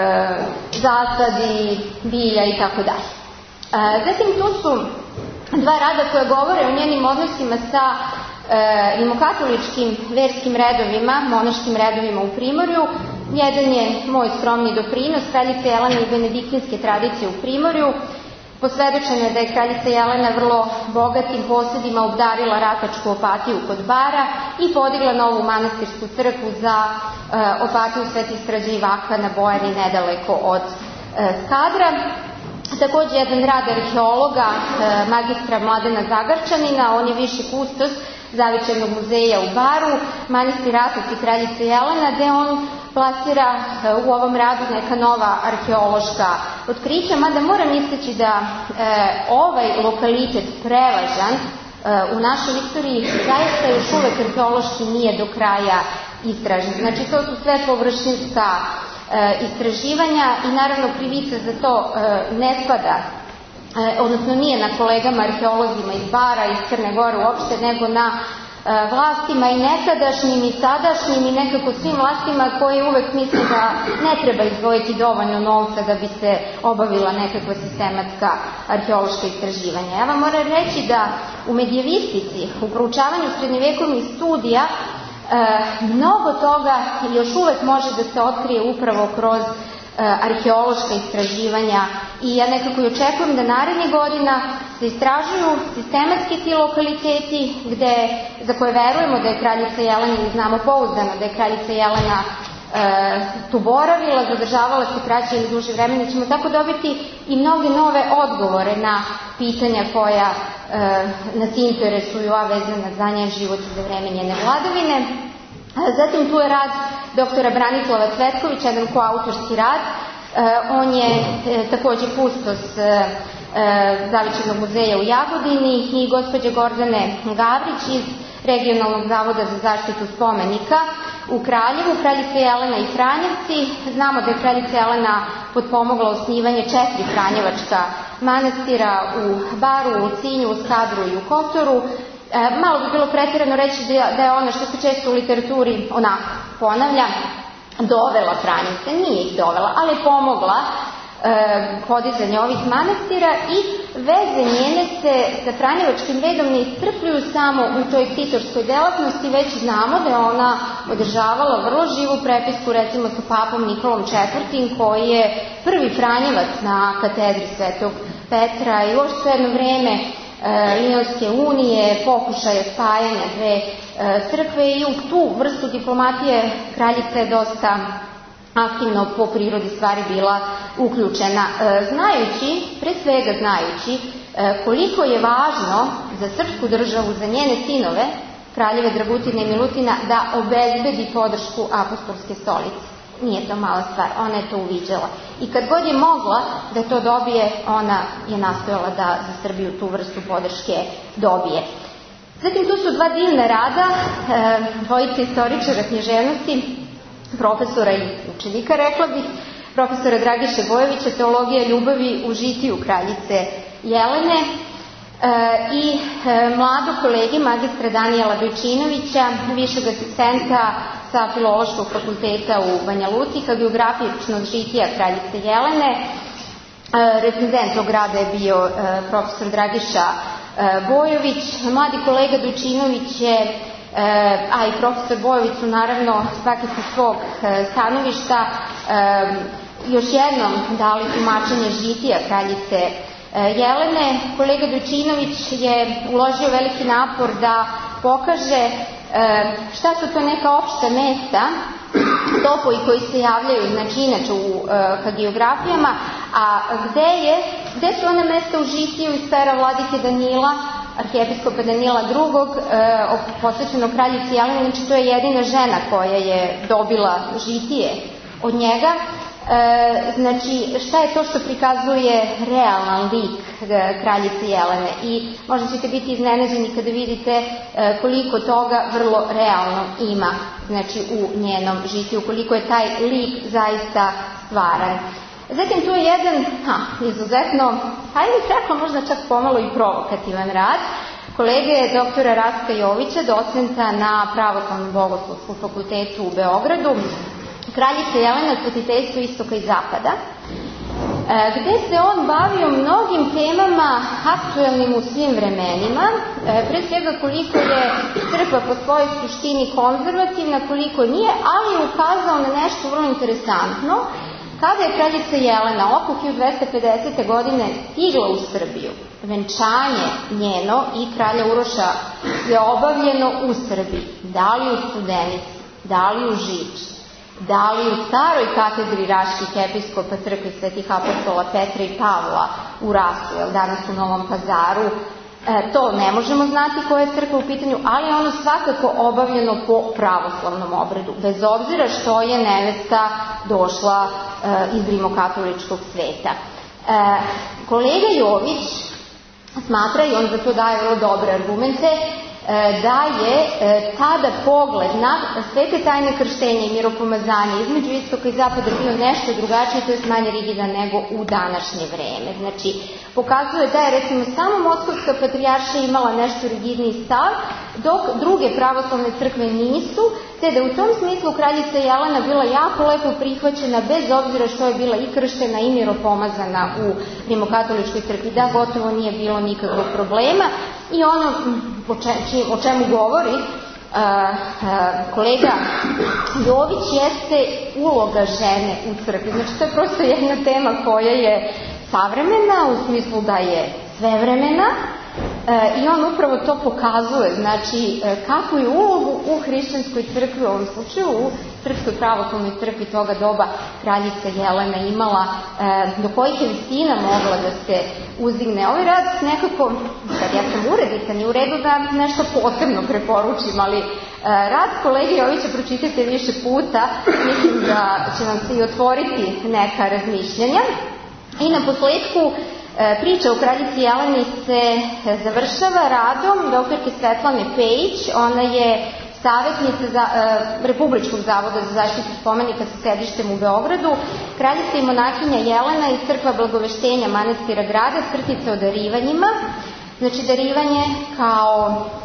zasadi, bilja i tako dalje. Zatim tu su dva rada koje govore o njenim odnosima sa e, rimokatoličkim verskim redovima, monaškim redovima u Primorju. Jedan je moj skromni doprinos, kraljice Jelene i benediktinske tradicije u Primorju. Posvedočeno je da je kraljica Jelena vrlo bogatim posjedima obdarila ratačku opatiju kod Bara i podigla novu manastirsku crkvu za e, opatiju Sveti Srđe i Vaka na Bojani nedaleko od e, Skadra. Takođe jedan rad arheologa, e, magistra Mladena Zagarčanina, on je viši kustos Zavičajnog muzeja u Baru, manastir Rasac i kraljice Jelena, gde on plasira e, u ovom radu neka nova arheološka otkrića, mada moram istaći da e, ovaj lokalitet prevažan e, u našoj istoriji zaista još uvek arheološki nije do kraja istražen. Znači to su sve površinska e, istraživanja i naravno krivica za to e, ne spada, e, odnosno nije na kolegama arheolozima iz Bara, iz Crne Gore uopšte, nego na vlastima i nekadašnjim i sadašnjim i nekako svim vlastima koji uvek misle da ne treba izdvojiti dovoljno novca da bi se obavila nekakva sistematska arheološka istraživanja. Ja vam moram reći da u medijevistici, u proučavanju srednjevekovnih studija, mnogo toga još uvek može da se otkrije upravo kroz arheološka istraživanja i ja nekako i očekujem da narednih godina se istražuju sistematski ti lokaliteti gde, za koje verujemo da je kraljica Jelena i znamo pouzdano da je kraljica Jelena e, tu boravila, zadržavala se kraće ili duže vremena, ćemo tako dobiti i mnoge nove odgovore na pitanja koja e, nas interesuju, a vezana za njen život i za vreme njene vladavine. Zatim tu je rad doktora Branislava Cvetkovića, jedan koautorski rad. E, on je e, takođe kustos e, Zavičajnog muzeja u Jagodini i gospođe Gordane Gavrić iz Regionalnog zavoda za zaštitu spomenika u Kraljevu, kraljica Jelena i Franjevci. Znamo da je kraljica Jelena potpomogla osnivanje četiri franjevačka manastira u Baru, u Cinju, u Skadru i u Kotoru. E, malo bi bilo pretirano reći da je ona, što se često u literaturi onako ponavlja, dovela Franjevce, nije ih dovela, ali je pomogla podizanje ovih manastira i veze njene se sa franjevačkim redom ne iscrpljuju samo u toj ktitorskoj delatnosti, već znamo da je ona održavala vrlo živu prepisku recimo sa papom Nikolom četvrtim koji je prvi Franjevac na katedri Svetog Petra i uopšte jedno vreme Lionske unije, pokušaja spajanja dve crkve i u tu vrstu diplomatije kraljica je dosta aktivno po prirodi stvari bila uključena. Znajući, pre svega znajući, koliko je važno za srpsku državu, za njene sinove, kraljeve Dragutine i Milutina, da obezbedi podršku apostolske stolice. Nije to mala stvar, ona je to uviđala. I kad god je mogla da to dobije, ona je nastojala da za Srbiju tu vrstu podrške dobije. Zatim tu su dva divna rada, dvojice istoričara književnosti, profesora i učenika, rekla bih, profesora Dragiše Bojovića, Teologija ljubavi u žitiju kraljice Jelene i mladog kolege magistra Danijela Dojčinovića, višeg asistenta sa Filološkog fakulteta u Banja Luci, hagiografičnog žitija kraljice Jelene. Recenzent tog rada je bio profesor Dragiša Bojović. Mladi kolega Dojčinović je a i profesor Bojović su naravno svaki sa svog stanovišta još jednom dali tumačenje žitija kraljice Jelene. Kolega Dojčinović je uložio veliki napor da pokaže šta su to neka opšta mesta, topovi koji se javljaju, znači inače u hagiografijama, a gde je, gde su ona mesta u žitiju iz pera vladike Danila, arhijepiskopa Danila drugog, posvećenog kraljici Jeleni, znači to je jedina žena koja je dobila žitije od njega. Znači, šta je to što prikazuje realan lik kraljice Jelene i možda ćete biti iznenađeni kada vidite koliko toga vrlo realno ima, znači u njenom žitiju, koliko je taj lik zaista stvaran. Zatim tu je jedan ha, izuzetno, hajde bih rekla možda čak pomalo i provokativan rad kolege doktora Rastka Jovića, docenta na Pravoslavnom bogoslovskom fakultetu u Beogradu, Kraljica Jelena, svetiteljstvo istoka i zapada, gde se on bavio mnogim temama aktuelnim u svim vremenima, pre svega koliko je crkva po svojoj suštini konzervativna, koliko nije, ali je ukazao na nešto vrlo interesantno. Kada je kraljica Jelena oko hiljadu dvesta pedesete. godine stigla u Srbiju, venčanje njeno i kralja Uroša je obavljeno u Srbiji, da li u Studenici, da li u Žiči, da li u staroj katedri raških episkopa crkve svetih apostola Petra i Pavla u Rastu, jer danas u Novom Pazaru, e, to ne možemo znati koja je crkva u pitanju, ali je ono svakako obavljeno po pravoslavnom obredu, bez obzira što je nevesta došla e, iz rimokatoličkog sveta. E, kolega Jović smatra, i on za to daje vrlo dobre argumente, da je tada pogled na svete tajne krštenja i miropomazanje između istoka i zapada bio nešto drugačije, to je manje rigidan nego u današnje vreme. Znači, pokazuje da je recimo samo Moskovska patrijaršija imala nešto rigidniji stav, dok druge pravoslavne crkve nisu, te da u tom smislu kraljica Jelena bila jako lepo prihvaćena bez obzira što je bila i krštena i miropomazana u rimokatoličkoj crkvi, da gotovo nije bilo nikakvog problema. I ono o, če, o čemu govori uh, uh, kolega Jović jeste uloga žene u crkvi. Znači to je prosto jedna tema koja je savremena u smislu da je svevremena e, i on upravo to pokazuje, znači e, kakvu je ulogu u hrišćanskoj crkvi, u ovom slučaju u Srpskoj pravoslavnoj crkvi toga doba kraljica Jelena imala, e, do kojih je visina mogla da se uzdigne. Ovaj rad nekako, kad ja sam urednica, nije u redu da nešto posebno preporučim, ali e, rad kolege Jovića pročitajte više puta, mislim da će vam se i otvoriti neka razmišljanja. I na posledku priča o kraljici Jeleni se završava radom doktorke Svetlane Pejić. Ona je savjetnica za, e, Republičkog zavoda za zaštitu spomenika sa sedištem u Beogradu, kraljica i monahinja Jelena iz crkva Blagoveštenja manastira Grada, crtica o darivanjima. Znači darivanje kao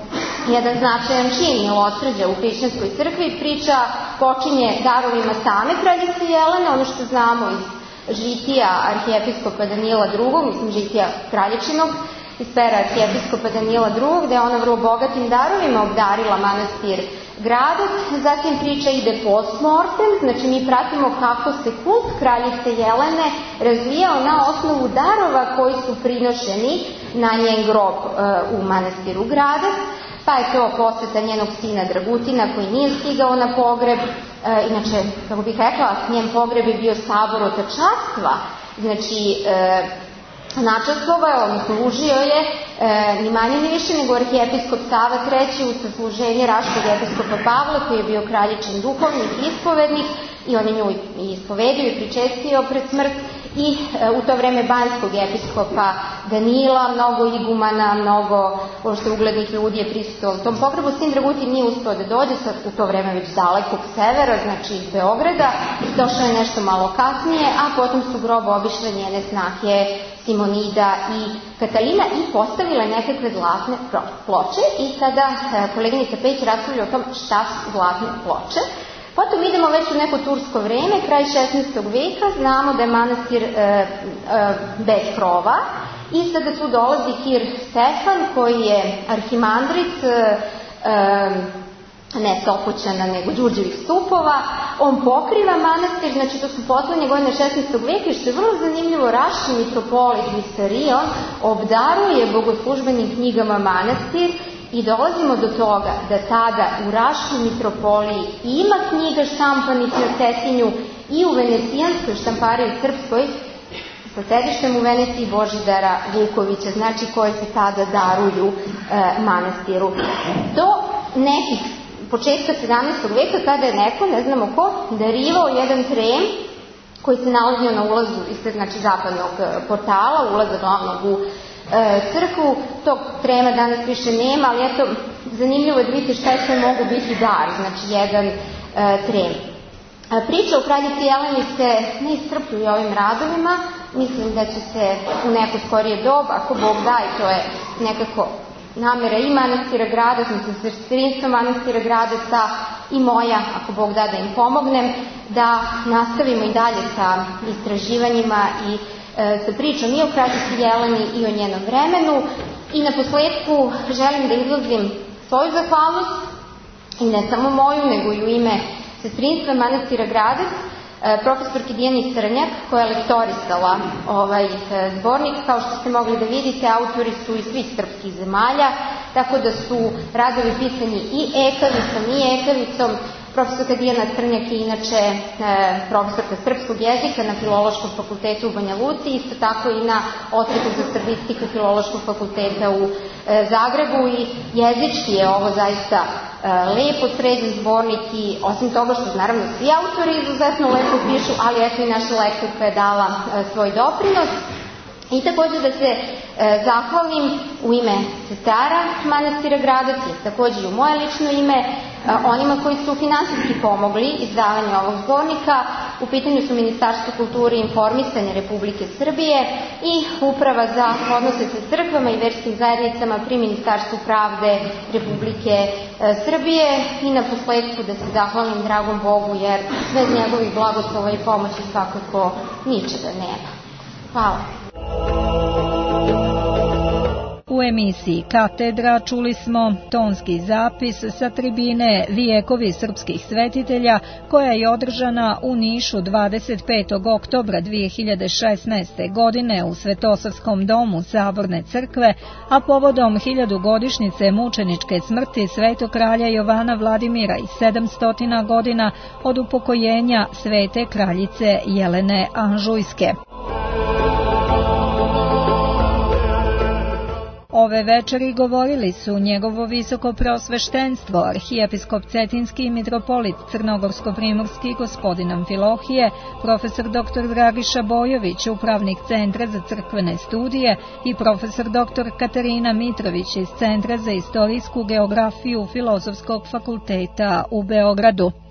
jedan značajan čin milosrđa u hrišćanskoj crkvi. Priča počinje darovima same kraljice Jelene, ono što znamo iz žitija arhijepiskopa Danila drugog, mislim žitija kralječinog, iz pera arhijepiskopa Danila drugog, gde je ona vrlo bogatim darovima obdarila manastir Gradac. Zatim priča ide post mortem, znači mi pratimo kako se kult kraljice Jelene razvijao na osnovu darova koji su prinošeni na njen grob u manastiru Gradac. Pa je to posveta njenog sina Dragutina koji nije stigao na pogreb. E, inače, kako bih rekla, njen pogreb je bio sabor otačanstva, znači e, načastvovao je, odnosno užio je e, ni manje ni više nego arhijepiskop Sava treći u sasluženje raškog episkopa Pavla koji je bio kraljičin duhovnik i ispovednik i on je nju i ispovedio i pričestio pred smrt. I e, u to vreme banjskog episkopa Danila, mnogo igumana, mnogo uopšte uglednih ljudi je prisutovalo u tom pogrebu. Sin Dragutin nije uspeo da dođe, sad u to vreme već dalekog severa, znači iz Beograda, došao je nešto malo kasnije, a potom su grob obišle njene snake Simonida i Katalina i postavile nekakve zlatne ploče. I sada e, koleginica Pejić raspravlja o tom šta su zlatne ploče. Potom idemo već u neko tursko vreme, kraj šesnaestog veka, znamo da je manastir e, e, bez krova i sada tu dolazi Kir Stefan koji je arhimandrit e, e, ne Sopoćana nego Đurđevih stupova. On pokriva manastir, znači to su poslednje godine šesnaestog veka i što je vrlo zanimljivo, raški mitropolit Visarion obdaruje bogoslužbenim knjigama manastir. I dolazimo do toga da tada u Raškoj mitropoliji ima knjiga štampanih na Cetinju i u venecijanskoj štampariji srpskoj sa sedištem u Veneciji Božidara Vukovića, znači koje se tada daruju e, manastiru. Do nekih početka sedamnaestog veka kada je neko, ne znamo ko, darivao jedan trem koji se nalazio na ulazu ispred znači, zapadnog portala, ulaza glavnog u crkvu. Tog trema danas više nema, ali eto, zanimljivo je da vidite šta je sve mogu biti dar, znači jedan e, trem. E, priča o kraljici Jeleni se ne iscrpljuje ovim radovima, mislim da će se u neko skorije doba, ako Bog da, i to je nekako namera i manastira Gradac, mislim sestrinstva manastira Gradaca i moja, ako Bog da, da im pomognem, da nastavimo i dalje sa istraživanjima i sa pričom i o kraljici Jeleni i o njenom vremenu. I na posledku želim da izrazim svoju zahvalnost i ne samo moju, nego i u ime sestrinstva manastira Gradac, profesorki Dijani Crnjak koja je lektorisala ovaj zbornik. Kao što ste mogli da vidite, autori su iz svih srpskih zemalja, tako da su radovi pisani i ekavicom i ekavicom. Profesorka Dijana Crnjak je inače e, profesorka srpskog jezika na Filološkom fakultetu u Banja Luci, isto tako i na Odseku za srbistiku Filološkog fakulteta u e, Zagrebu i jezički je ovo zaista e, lepo sređen zbornik i osim toga što naravno svi autori izuzetno lepo pišu, ali eto i naša lektorka je dala e, svoj doprinos. I takođe da se e, zahvalim u ime sestara manastira Gradac i takođe i u moje lično ime e, onima koji su finansijski pomogli izdavanju ovog zbornika. U pitanju su Ministarstvo kulture i informisanja Republike Srbije i Uprava za odnose sa crkvama i verskim zajednicama pri Ministarstvu pravde Republike e, Srbije. I na posledku da se zahvalim dragom Bogu jer bez njegovih blagoslova i pomoći svakako ničega nema. Hvala. U emisiji Katedra čuli smo tonski zapis sa tribine Vijekovi srpskih svetitelja koja je održana u Nišu dvadeset petog oktobra dve hiljade šesnaeste. godine u Svetosavskom domu Saborne crkve, a povodom hiljadugodišnjice mučeničke smrti Svetog kralja Jovana Vladimira i sedamstotina godina od upokojenja Svete kraljice Jelene Anžujske. Ove večeri govorili su njegovo visoko preosveštenstvo, arhijepiskop Cetinski i mitropolit Crnogorsko-primorski gospodin Amfilohije, profesor doktor Dragiša Bojović, upravnik Centra za crkvene studije i profesor doktor Katarina Mitrović iz Centra za istorijsku geografiju Filozofskog fakulteta u Beogradu.